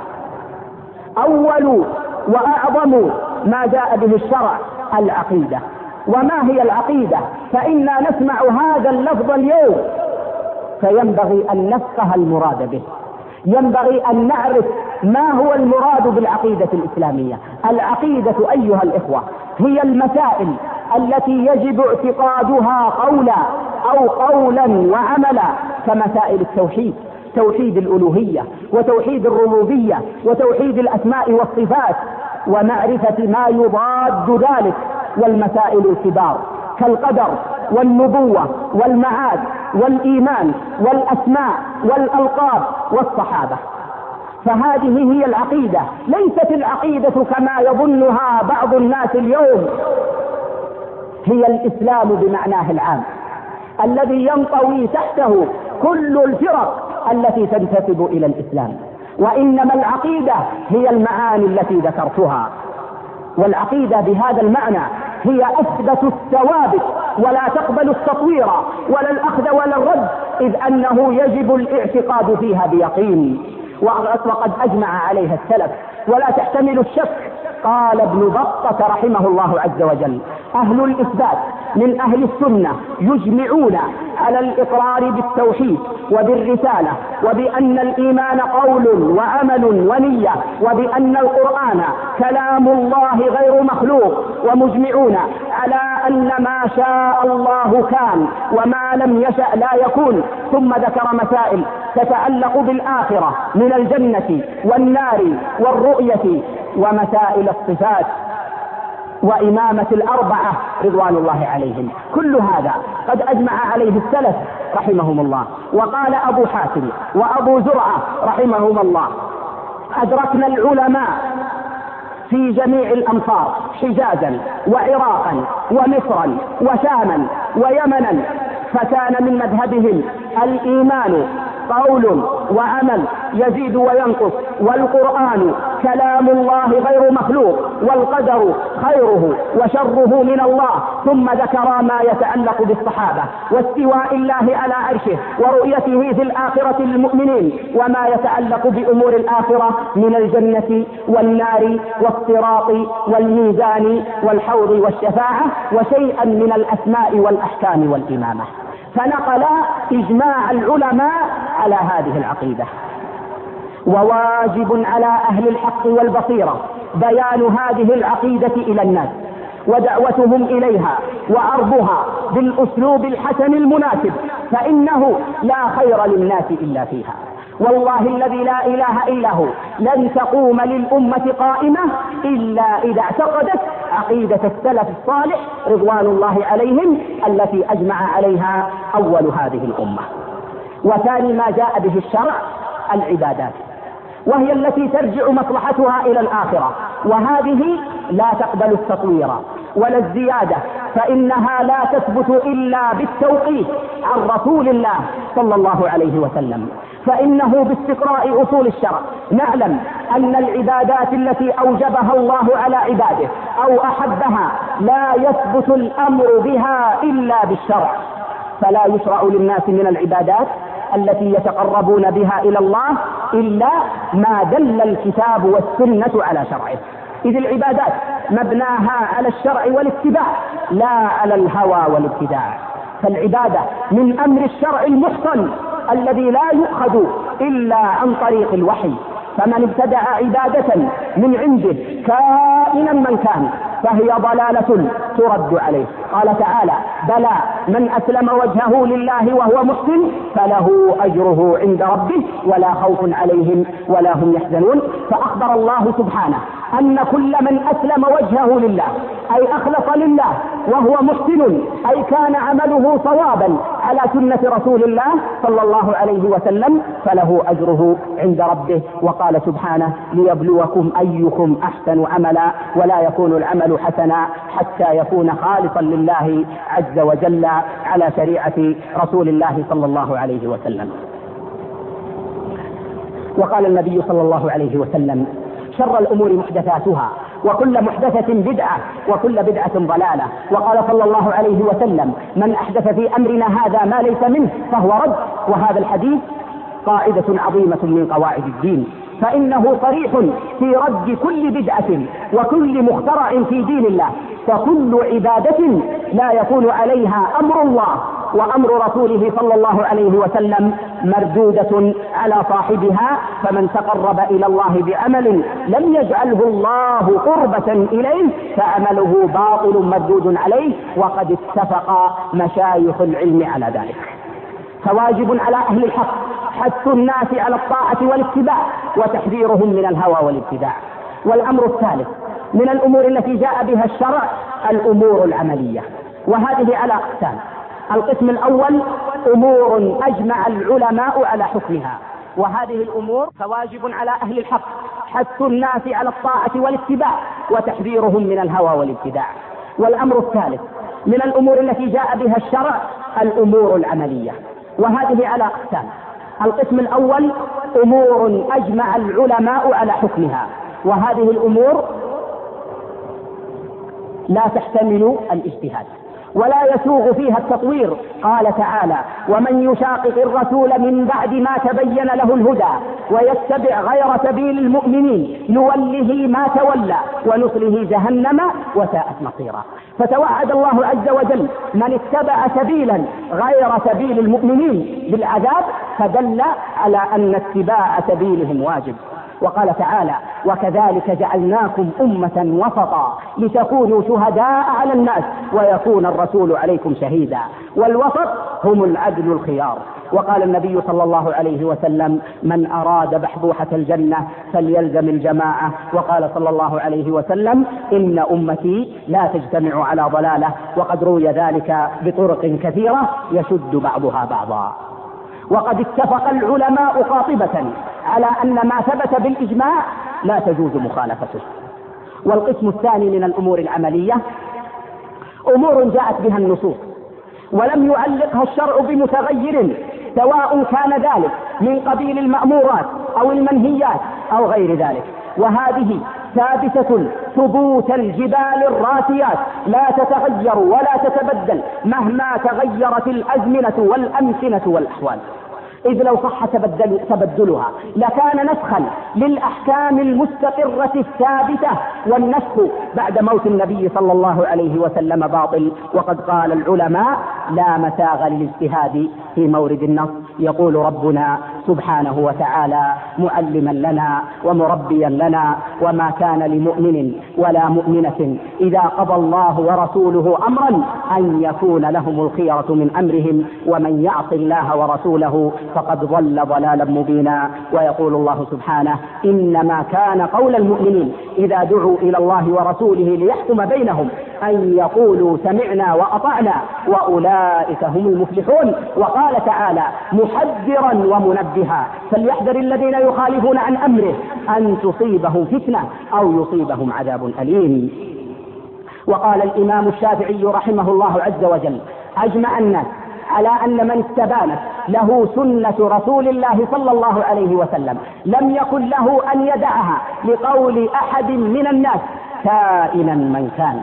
Speaker 1: أول وأعظم ما جاء به الشرع العقيدة. وما هي العقيدة؟ فإنا نسمع هذا اللفظ اليوم، فينبغي أن نفقه المراد به، ينبغي أن نعرف ما هو المراد بالعقيدة الإسلامية. العقيدة أيها الإخوة هي المسائل التي يجب اعتقادها قولا أو قولا وعملا، كمسائل التوحيد، توحيد الألوهية وتوحيد الربوبية وتوحيد الأسماء والصفات، ومعرفة ما يضاد ذلك، والمسائل الكبار كالقدر والنبوة والمعاد والإيمان والأسماء والألقاب والصحابة. فهذه هي العقيدة، ليست العقيدة كما يظنها بعض الناس اليوم، هي الإسلام بمعناه العام الذي ينطوي تحته كل الفرق التي تنتسب إلى الإسلام. وإنما العقيدة هي المعاني التي ذكرتها، والعقيدة بهذا المعنى هي أثبت الثوابت ولا تقبل التطوير ولا الأخذ ولا الرد، إذ أنه يجب الاعتقاد فيها بيقين، وقد أجمع عليها السلف ولا تحتمل الشك. قال ابن بطة رحمه الله عز وجل: أهل الإثبات من أهل السنة يجمعون على الإقرار بالتوحيد وبالرسالة، وبأن الإيمان قول وعمل ونية، وبأن القرآن كلام الله غير مخلوق، ومجمعون على أن ما شاء الله كان وما لم يشأ لا يكون، ثم ذكر مسائل تتعلق بالآخرة من الجنة والنار والرؤية ومسائل الصفات وإمامة الأربعة رضوان الله عليهم. كل هذا قد أجمع عليه السلف رحمهم الله. وقال أبو حاتم وأبو زرعة رحمهم الله: أدركنا العلماء في جميع الأمصار حجازا وعراقا ومصرا وشاما ويمنا، فكان من مذهبهم الإيمان قول وعمل يزيد وينقص، والقرآن كلام الله غير مخلوق، والقدر خيره وشره من الله. ثم ذكر ما يتعلق بالصحابة واستواء الله على عرشه ورؤيته في الآخرة للمؤمنين، وما يتعلق بأمور الآخرة من الجنة والنار والصراط والميزان والحوض والشفاعة، وشيئا من الأسماء والأحكام والإمامة. فنقل إجماع العلماء على هذه العقيدة. وواجب على أهل الحق والبصيرة بيان هذه العقيدة إلى الناس ودعوتهم إليها وعرضها بالأسلوب الحسن المناسب، فإنه لا خير للناس إلا فيها. والله الذي لا إله إلا هو لن تقوم للأمة قائمة إلا إذا اعتقدت عقيدة السلف الصالح رضوان الله عليهم التي أجمع عليها أول هذه الأمة. وثاني ما جاء به الشرع العبادات، وهي التي ترجع مصلحتها إلى الآخرة، وهذه لا تقبل التطوير ولا الزيادة، فإنها لا تثبت إلا بالتوقيف عن رسول الله صلى الله عليه وسلم. فإنه باستقراء أصول الشرع نعلم أن العبادات التي أوجبها الله على عباده أو أحبها لا يثبت الأمر بها إلا بالشرع، فلا يشرع للناس من العبادات التي يتقربون بها إلى الله إلا ما دل الكتاب والسنة على شرعه، إذ العبادات مبناها على الشرع والاتباع لا على الهوى والابتداع. فالعبادة من أمر الشرع المحصن الذي لا يؤخذ إلا عن طريق الوحي، فمن ابتدع عبادة من عنده كائنا من كان فهي ضلالة ترد عليه. قال تعالى: بلى من أسلم وجهه لله وهو محسن فله أجره عند ربه ولا خوف عليهم ولا هم يحزنون. فأخبر الله سبحانه أن كل من أسلم وجهه لله أي أخلص لله وهو محسن أي كان عمله صوابا على سنة رسول الله صلى الله عليه وسلم فله أجره عند ربه. وقال سبحانه: ليبلوكم أيكم أحسن عملا ولا يكون العمل حسنا حتى يكون خالصا لله عز وجل على شريعة رسول الله صلى الله عليه وسلم. وقال النبي صلى الله عليه وسلم: شر الأمور محدثاتها وكل محدثة بدعة وكل بدعة ضلالة. وقال صلى الله عليه وسلم: من أحدث في أمرنا هذا ما ليس منه فهو رد. وهذا الحديث قاعدة عظيمة من قواعد الدين، فإنه صريح في رد كل بدعة وكل مخترع في دين الله، فكل عبادة لا يكون عليها أمر الله وأمر رسوله صلى الله عليه وسلم مردودة على صاحبها. فمن تقرب إلى الله بعمل لم يجعله الله قربة إليه فعمله باطل مردود عليه، وقد اتفق مشايخ العلم على ذلك. فواجب على أهل الحق حث الناس على الطاعة والاتباع وتحذيرهم من الهوى والابتداع. والأمر الثالث من الأمور التي جاء بها الشرع الأمور العملية، وهذه على أقسام. القسم الأول أمور أجمع العلماء على حكمها، وهذه الأمور فواجب على أهل الحق حث الناس على الطاعة والاتباع وتحذيرهم من الهوى والابتداع. والأمر الثالث من الأمور التي جاء بها الشرع الأمور العملية، وهذه على أقسام. القسم الأول أمور أجمع العلماء على حكمها، وهذه الأمور لا تحتمل الاجتهاد ولا يسوغ فيها التطوير. قال تعالى: ومن يشاقق الرسول من بعد ما تبين له الهدى ويتبع غير سبيل المؤمنين نوله ما تولى ونصله جهنم وساءت مصيرا. فتوعد الله عز وجل من اتبع سبيلا غير سبيل المؤمنين بالعذاب، فدل على أن اتباع سبيلهم واجب. وقال تعالى: وكذلك جعلناكم أمة وسطا لتكونوا شهداء على الناس ويكون الرسول عليكم شهيدا. والوسط هم العدل الخيار. وقال النبي صلى الله عليه وسلم: من أراد بحبوحة الجنة فليلزم الجماعة. وقال صلى الله عليه وسلم: إن أمتي لا تجتمع على ضلالة. وقد روي ذلك بطرق كثيرة يشد بعضها بعضا. وقد اتفق العلماء قاطبة على أن ما ثبت بالإجماع لا تجوز مخالفته. والقسم الثاني من الأمور العملية أمور جاءت بها النصوص ولم يعلقها الشرع بمتغير، سواء كان ذلك من قبيل المأمورات أو المنهيات أو غير ذلك، وهذه ثابتة ثبوت الجبال الراسيات لا تتغير ولا تتبدل مهما تغيرت الأزمنة والأمكنة والأحوال، إذ لو صح تبدل تبدلها لكان نسخا للأحكام المستقرة الثابتة، والنسخ بعد موت النبي صلى الله عليه وسلم باطل. وقد قال العلماء: لا مساغ للاجتهاد في مورد النص. يقول ربنا سبحانه وتعالى معلما لنا ومربيا لنا: وما كان لمؤمن ولا مؤمنة إذا قضى الله ورسوله أمرا أن يكون لهم الخيرة من أمرهم ومن يعص الله ورسوله فقد ضل ضلالا مبينا. ويقول الله سبحانه: إنما كان قول المؤمنين إذا دعوا إلى الله ورسوله ليحكم بينهم أن يقولوا سمعنا وأطعنا وأولئك هم المفلحون. وقال تعالى محذرا ومنبها: فليحذر الذين يخالفون عن أمره أن تصيبهم فتنة أو يصيبهم عذاب أليم. وقال الإمام الشافعي رحمه الله عز وجل: أجمع الناس على أن من استبانت له سنة رسول الله صلى الله عليه وسلم لم يكن له أن يدعها لقول أحد من الناس كائنا من كان،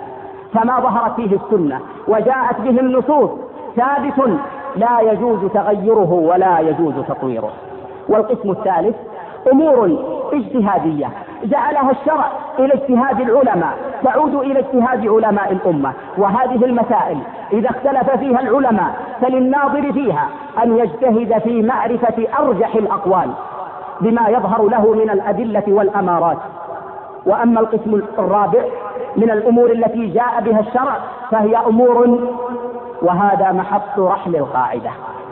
Speaker 1: فما ظهرت فيه السنة وجاءت به النصوص ثابت لا يجوز تغيره ولا يجوز تطويره. والقسم الثالث أمور اجتهادية جعلها الشرع إلى اجتهاد العلماء، تعود إلى اجتهاد علماء الأمة. وهذه المسائل إذا اختلف فيها العلماء فللناظر فيها أن يجتهد في معرفة أرجح الأقوال بما يظهر له من الأدلة والأمارات. وأما القسم الرابع من الأمور التي جاء بها الشرع فهي أمور، وهذا محط رحل القاعدة،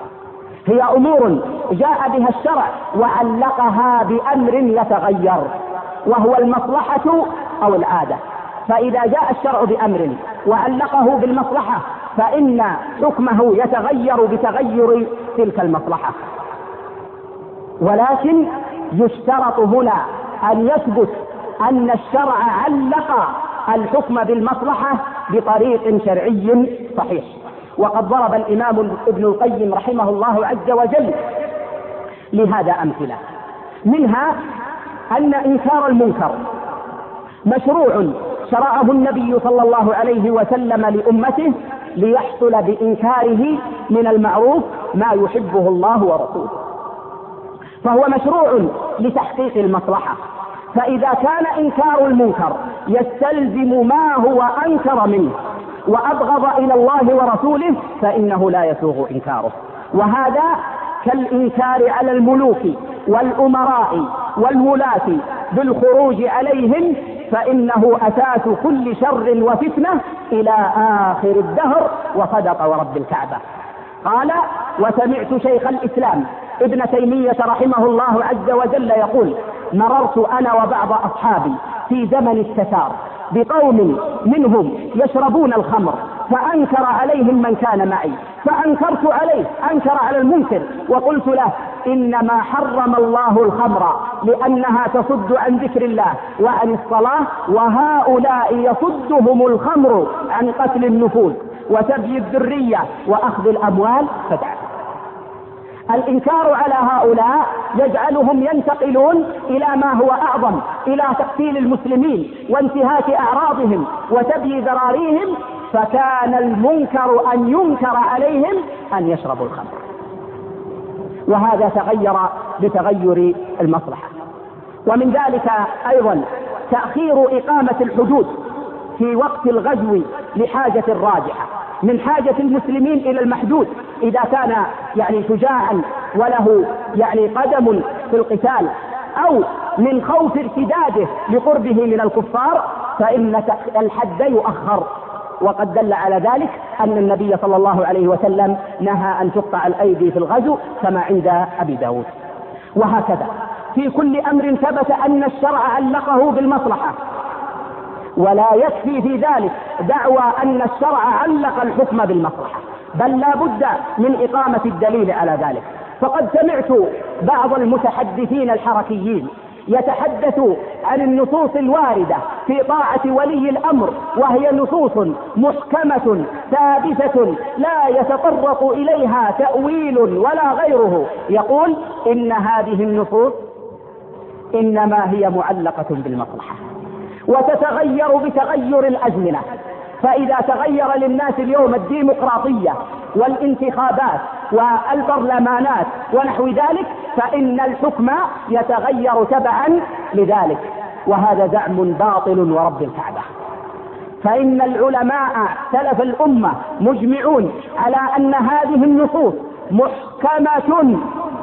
Speaker 1: هي أمور جاء بها الشرع وعلقها بأمر يتغير وهو المصلحة أو العادة. فإذا جاء الشرع بأمر وعلقه بالمصلحة فإن حكمه يتغير بتغير تلك المصلحة، ولكن يشترط هنا أن يثبت أن الشرع علق الحكم بالمصلحة بطريق شرعي صحيح. وقد ضرب الإمام ابن القيم رحمه الله عز وجل لهذا أمثلة، منها أن إنكار المنكر مشروع شرعه النبي صلى الله عليه وسلم لأمته ليحصل بإنكاره من المعروف ما يحبه الله ورسوله، فهو مشروع لتحقيق المصلحة. فإذا كان إنكار المنكر يستلزم ما هو أنكر منه وأبغض إلى الله ورسوله فإنه لا يسوغ إنكاره. وهذا كالإنكار على الملوك والأمراء والولاة بالخروج عليهم، فإنه أساس كل شر وفتنة إلى آخر الدهر. وصدق ورب الكعبة. قال: وسمعت شيخ الإسلام ابن تيمية رحمه الله عز وجل يقول: مررت أنا وبعض أصحابي في زمن التتار بقوم منهم يشربون الخمر فأنكر عليهم من كان معي، فأنكرت عليه، أنكر على المنكر، وقلت له: إنما حرم الله الخمر لأنها تصد عن ذكر الله وعن الصلاة، وهؤلاء يصدهم الخمر عن قتل النفوس وسبي الذرية وأخذ الأموال. فدعا. الإنكار على هؤلاء يجعلهم ينتقلون إلى ما هو أعظم، إلى تقتيل المسلمين وانتهاك أعراضهم وسبي ذراريهم، فكان المنكر أن ينكر عليهم أن يشربوا الخمر، وهذا تغير بتغير المصلحة. ومن ذلك أيضا تأخير إقامة الحدود في وقت الغزو لحاجة راجحة، من حاجة المسلمين إلى المحدود إذا كان يعني شجاعا وله يعني قدم في القتال، أو من خوف ارتداده لقربه من الكفار فإن الحد يؤخر. وقد دل على ذلك أن النبي صلى الله عليه وسلم نهى أن تقطع الأيدي في الغزو كما عند أبي داود. وهكذا في كل أمر ثبت أن الشرع علقه بالمصلحة، ولا يكفي في ذلك دعوى أن الشرع علق الحكم بالمصلحة، بل لا بد من إقامة الدليل على ذلك. فقد سمعت بعض المتحدثين الحركيين يتحدث عن النصوص الواردة في طاعة ولي الأمر، وهي نصوص محكمة ثابتة لا يتطرق إليها تأويل ولا غيره، يقول إن هذه النصوص إنما هي معلقة بالمصلحة وتتغير بتغير الأزمنة. فإذا تغير للناس اليوم الديمقراطية والانتخابات والبرلمانات ونحو ذلك فإن الحكم يتغير تبعا لذلك، وهذا زعم باطل ورب الكعبة. فإن العلماء سلف الأمة مجمعون على أن هذه النصوص محكمة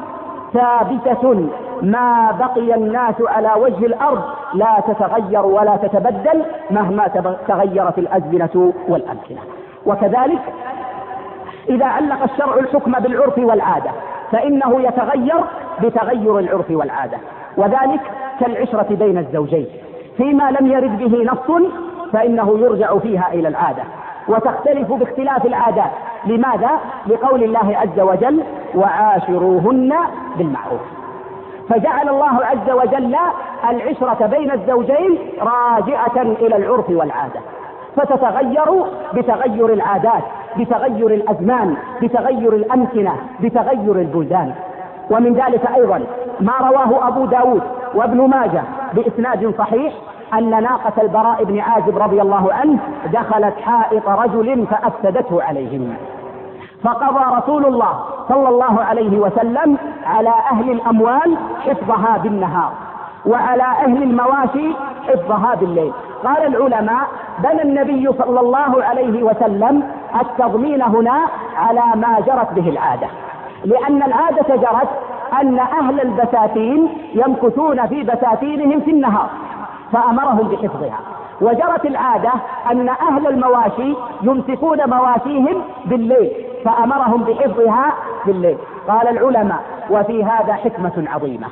Speaker 1: ثابتة ما بقي الناس على وجه الأرض، لا تتغير ولا تتبدل مهما تغيرت الأزمنة والأمكنة. وكذلك إذا علق الشرع الحكم بالعرف والعادة فإنه يتغير بتغير العرف والعادة، وذلك كالعشرة بين الزوجين، فيما لم يرد به نص فإنه يرجع فيها إلى العادة، وتختلف باختلاف العادات. لماذا؟ لقول الله عز وجل وعاشروهن بالمعروف. فجعل الله عز وجل العشرة بين الزوجين راجعة إلى العرف والعادة، فتتغير بتغير العادات، بتغير الأزمان، بتغير الأمكنة، بتغير البلدان. ومن ذلك أيضا ما رواه أبو داود وابن ماجه بإسناد صحيح أن ناقة البراء بن عازب رضي الله عنه دخلت حائط رجل فأفسدته عليهم، فقضى رسول الله صلى الله عليه وسلم على أهل الأموال حفظها بالنهار وعلى أهل المواشي حفظها بالليل. قال العلماء بنى النبي صلى الله عليه وسلم التضمين هنا على ما جرت به العادة، لأن العادة جرت أن أهل البساتين يمكثون في بساتينهم في النهار فأمرهم بحفظها، وجرت العادة أن أهل المواشي يمسكون مواشيهم بالليل فأمرهم بحفظها بالليل. قال العلماء وفي هذا حكمة عظيمة،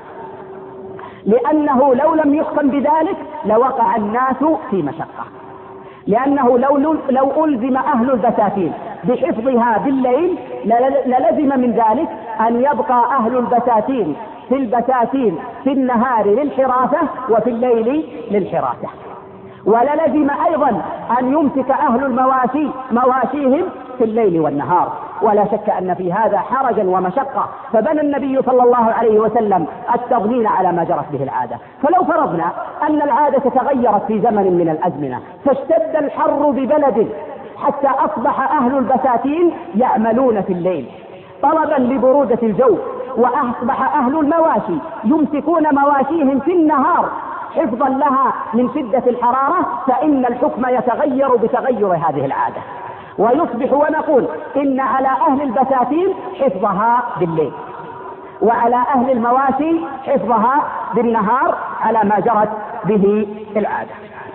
Speaker 1: لأنه لو لم يحكم بذلك لوقع الناس في مشقة، لأنه لو, لو ألزم أهل البساتين بحفظها بالليل للزم من ذلك أن يبقى أهل البساتين في البساتين في النهار للحراسة وفي الليل للحراسة، وللزم أيضا أن يمسك أهل المواشي مواشيهم في الليل والنهار، ولا شك أن في هذا حرجا ومشقة. فبنى النبي صلى الله عليه وسلم التضمين على ما جرت به العادة. فلو فرضنا أن العادة تغيرت في زمن من الأزمنة فاشتد الحر ببلد حتى أصبح أهل البساتين يعملون في الليل طلبا لبرودة الجو، وأصبح أهل المواشي يمسكون مواشيهم في النهار حفظا لها من شدة الحرارة، فإن الحكم يتغير بتغير هذه العادة، ويصبح ونقول إن على أهل البساتين حفظها بالليل وعلى أهل المواشي حفظها بالنهار على ما جرت به العادة.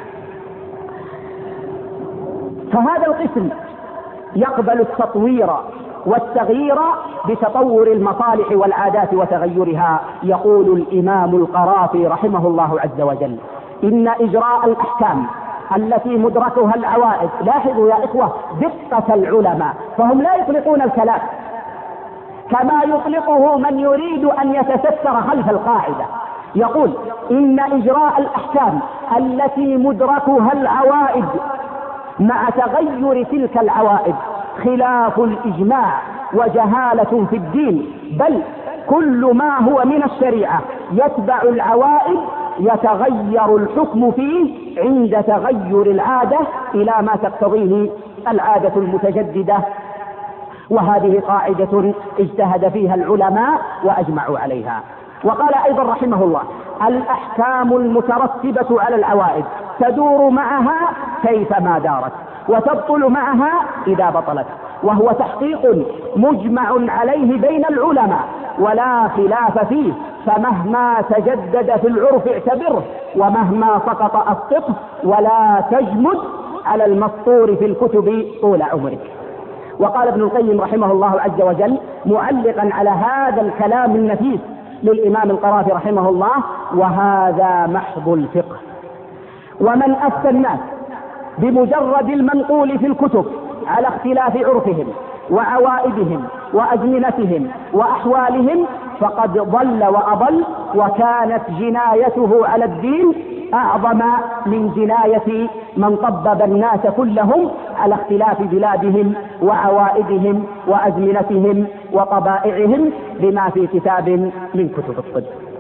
Speaker 1: فهذا القسم يقبل التطوير والتغيير بتطور المصالح والعادات وتغيرها. يقول الإمام القرافي رحمه الله عز وجل إن إجراء الأحكام التي مدركها العوائد، لاحظوا يا إخوة دقة العلماء، فهم لا يطلقون الكلام كما يطلقه من يريد أن يتستر خلف القاعدة. يقول إن إجراء الأحكام التي مدركها العوائد مع تغير تلك العوائد خلاف الإجماع وجهالة في الدين، بل كل ما هو من الشريعة يتبع العوائد يتغير الحكم فيه عند تغير العادة إلى ما تقتضيه العادة المتجددة. وهذه قاعدة اجتهد فيها العلماء وأجمعوا عليها. وقال أيضا رحمه الله الأحكام المترتبة على العوائد تدور معها كيفما دارت وتبطل معها إذا بطلت، وهو تحقيق مجمع عليه بين العلماء ولا خلاف فيه، فمهما تجدد في العرف اعتبره، ومهما سقط أسقطه، ولا تجمد على المسطور في الكتب طول عمرك. وقال ابن القيم رحمه الله عز وجل معلقا على هذا الكلام النفيس للإمام القرافي رحمه الله: وهذا محض الفقه. ومن أفتى الناس بمجرد المنقول في الكتب على اختلاف عرفهم وعوائدهم وأزمنتهم وأحوالهم فقد ضل وأضل، وكانت جنايته على الدين أعظم من جناية من طبب الناس كلهم على اختلاف بلادهم وعوائدهم وأزمنتهم وطبائعهم بما في كتاب من كتب الطب.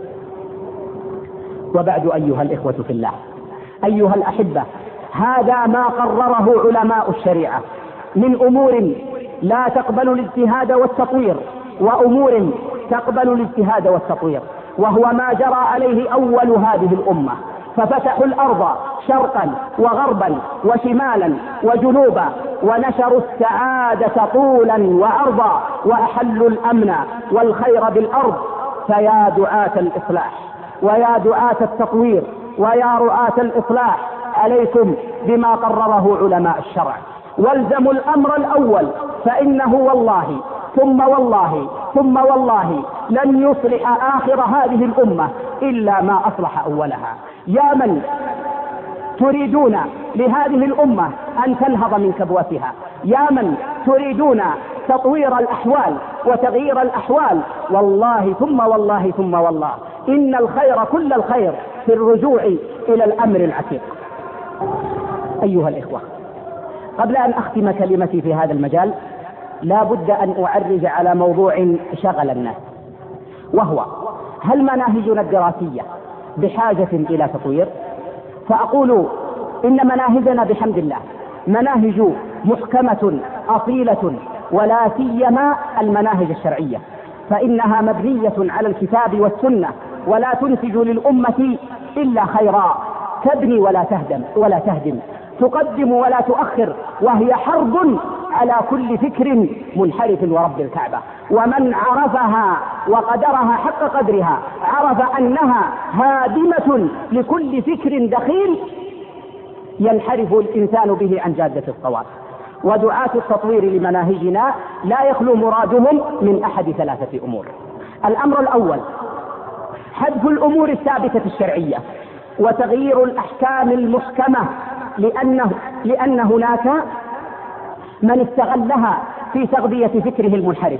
Speaker 1: وبعد أيها الإخوة في الله، أيها الأحبة، هذا ما قرره علماء الشريعة من أمور لا تقبل الاجتهاد والتطوير وأمور تقبل الاجتهاد والتطوير، وهو ما جرى عليه أول هذه الأمة، ففتحوا الأرض شرقا وغربا وشمالا وجنوبا، ونشروا السعادة طولا وعرضا، وأحلوا الأمن والخير بالأرض. فيا دعاة الإصلاح ويا دعاة التطوير ويا رعاة الإصلاح، عليكم بما قرره علماء الشرع، والزموا الأمر الأول، فإنه والله ثم والله ثم والله لن يصلح آخر هذه الأمة إلا ما أصلح أولها. يا من تريدون لهذه الأمة أن تنهض من كبوتها، يا من تريدون تطوير الأحوال وتغيير الأحوال، والله ثم والله ثم والله إن الخير كل الخير في الرجوع إلى الأمر العتيق. أيها الإخوة، قبل أن أختم كلمتي في هذا المجال لا بد أن أعرج على موضوع شغل الناس، وهو: هل مناهجنا الدراسية بحاجة إلى تطوير؟ فأقول إن مناهجنا بحمد الله مناهج محكمة أصيلة، ولا سيما المناهج الشرعية، فإنها مبنية على الكتاب والسنة، ولا تنتج للأمة إلا خيرا، تبني ولا تهدم ولا تهدم، تقدم ولا تؤخر، وهي حرب على كل فكر منحرف ورب الكعبة. ومن عرفها وقدرها حق قدرها عرف أنها هادمة لكل فكر دخيل ينحرف الإنسان به عن جادة الصواب. ودعاة التطوير لمناهجنا لا يخلو مرادهم من أحد ثلاثة أمور: الأمر الأول حذف الأمور الثابتة الشرعية وتغيير الأحكام المحكمة، لأنه, لأن هناك من استغلها في تغذية فكره المنحرف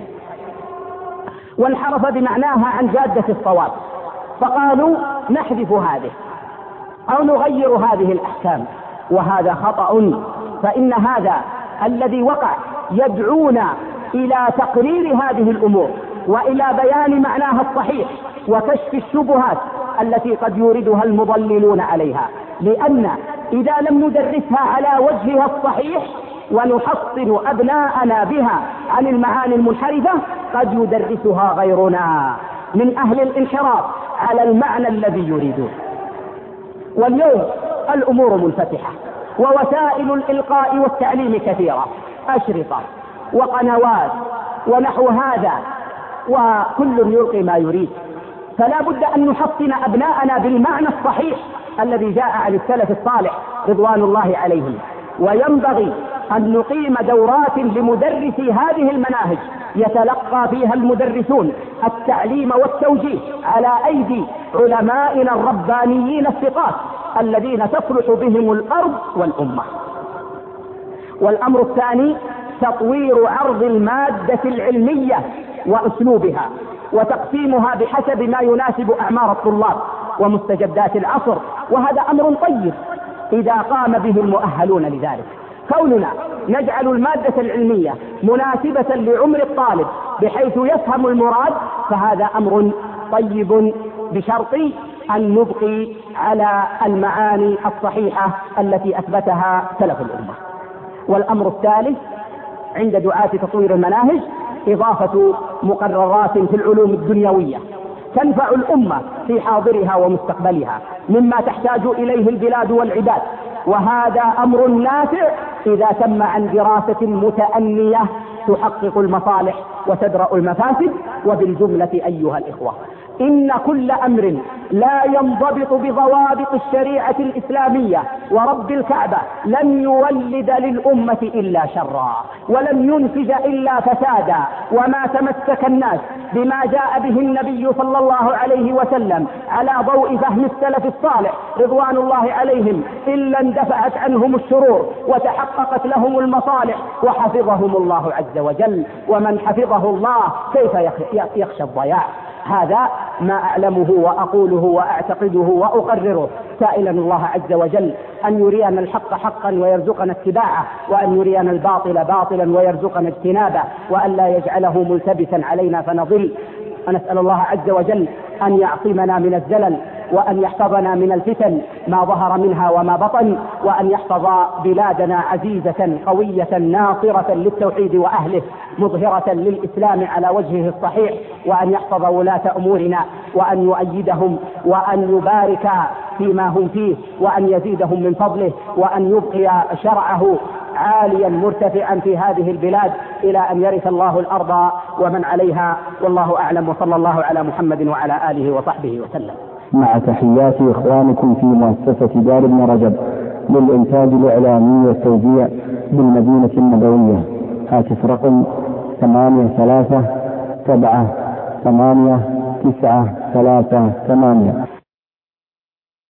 Speaker 1: وانحرف بمعناها عن جادة الصواب، فقالوا نحذف هذه أو نغير هذه الأحكام، وهذا خطأ. فإن هذا الذي وقع يدعونا إلى تقرير هذه الأمور وإلى بيان معناها الصحيح وكشف الشبهات التي قد يوردها المضللون عليها، لأن إذا لم ندرسها على وجهها الصحيح ونحصن أبناءنا بها عن المعاني المنحرفة قد يدرسها غيرنا من أهل الانحراف على المعنى الذي يريدون. واليوم الأمور منفتحة، ووسائل الإلقاء والتعليم كثيرة، أشرطة وقنوات ونحو هذا، وكل يلقي ما يريد، فلا بد أن نحصن أبناءنا بالمعنى الصحيح الذي جاء عن السلف الصالح رضوان الله عليهم. وينبغي أن نقيم دورات لمدرسي هذه المناهج يتلقى فيها المدرسون التعليم والتوجيه على أيدي علمائنا الربانيين الثقات الذين تصلح بهم الأرض والأمة. والأمر الثاني تطوير عرض المادة العلمية وأسلوبها وتقسيمها بحسب ما يناسب أعمار الطلاب ومستجدات العصر، وهذا أمر طيب إذا قام به المؤهلون لذلك. كوننا نجعل المادة العلمية مناسبة لعمر الطالب بحيث يفهم المراد فهذا أمر طيب، بشرط أن نبقي على المعاني الصحيحة التي أثبتها سلف الأمة. والأمر الثالث عند دعاة تطوير المناهج إضافة مقررات في العلوم الدنيوية تنفع الأمة في حاضرها ومستقبلها مما تحتاج إليه البلاد والعباد، وهذا أمر نافع إذا تم عن دراسة متأنية تحقق المصالح وتدرأ المفاسد. وبالجملة أيها الإخوة، إن كل أمر لا ينضبط بضوابط الشريعة الإسلامية ورب الكعبة لن يولد للأمة إلا شرا، ولن ينتج إلا فسادا. وما تمسك الناس بما جاء به النبي صلى الله عليه وسلم على ضوء فهم السلف الصالح رضوان الله عليهم إلا اندفعت عنهم الشرور وتحققت لهم المصالح وحفظهم الله عز وجل. ومن حفظه الله كيف يخشى الضياع؟ هذا ما أعلمه وأقوله وأعتقده وأقرره، سائلا الله عز وجل أن يرينا الحق حقا ويرزقنا اتباعه، وأن يرينا الباطل باطلا ويرزقنا اجتنابه، وأن لا يجعله ملتبسا علينا فنضل. ونسأل الله عز وجل أن يعصمنا من الزلل، وأن يحفظنا من الفتن ما ظهر منها وما بطن، وأن يحفظ بلادنا عزيزة قوية ناصرة للتوحيد وأهله مظهرة للإسلام على وجهه الصحيح، وأن يحفظ ولاة أمورنا، وأن يؤيدهم، وأن يبارك فيما هم فيه، وأن يزيدهم من فضله، وأن يبقي شرعه عاليا مرتفعا في هذه البلاد إلى أن يرث الله الأرض ومن عليها. والله أعلم، وصلى الله على محمد وعلى آله وصحبه وسلم.
Speaker 2: مع تحيات إخوانكم في مؤسسة دار ابن رجب للإنتاج الإعلامي والتوزيع بالمدينة النبوية. هاتف رقم ثمانية ثلاثة سبعة ثمانية تسعة ثلاثة ثمانية.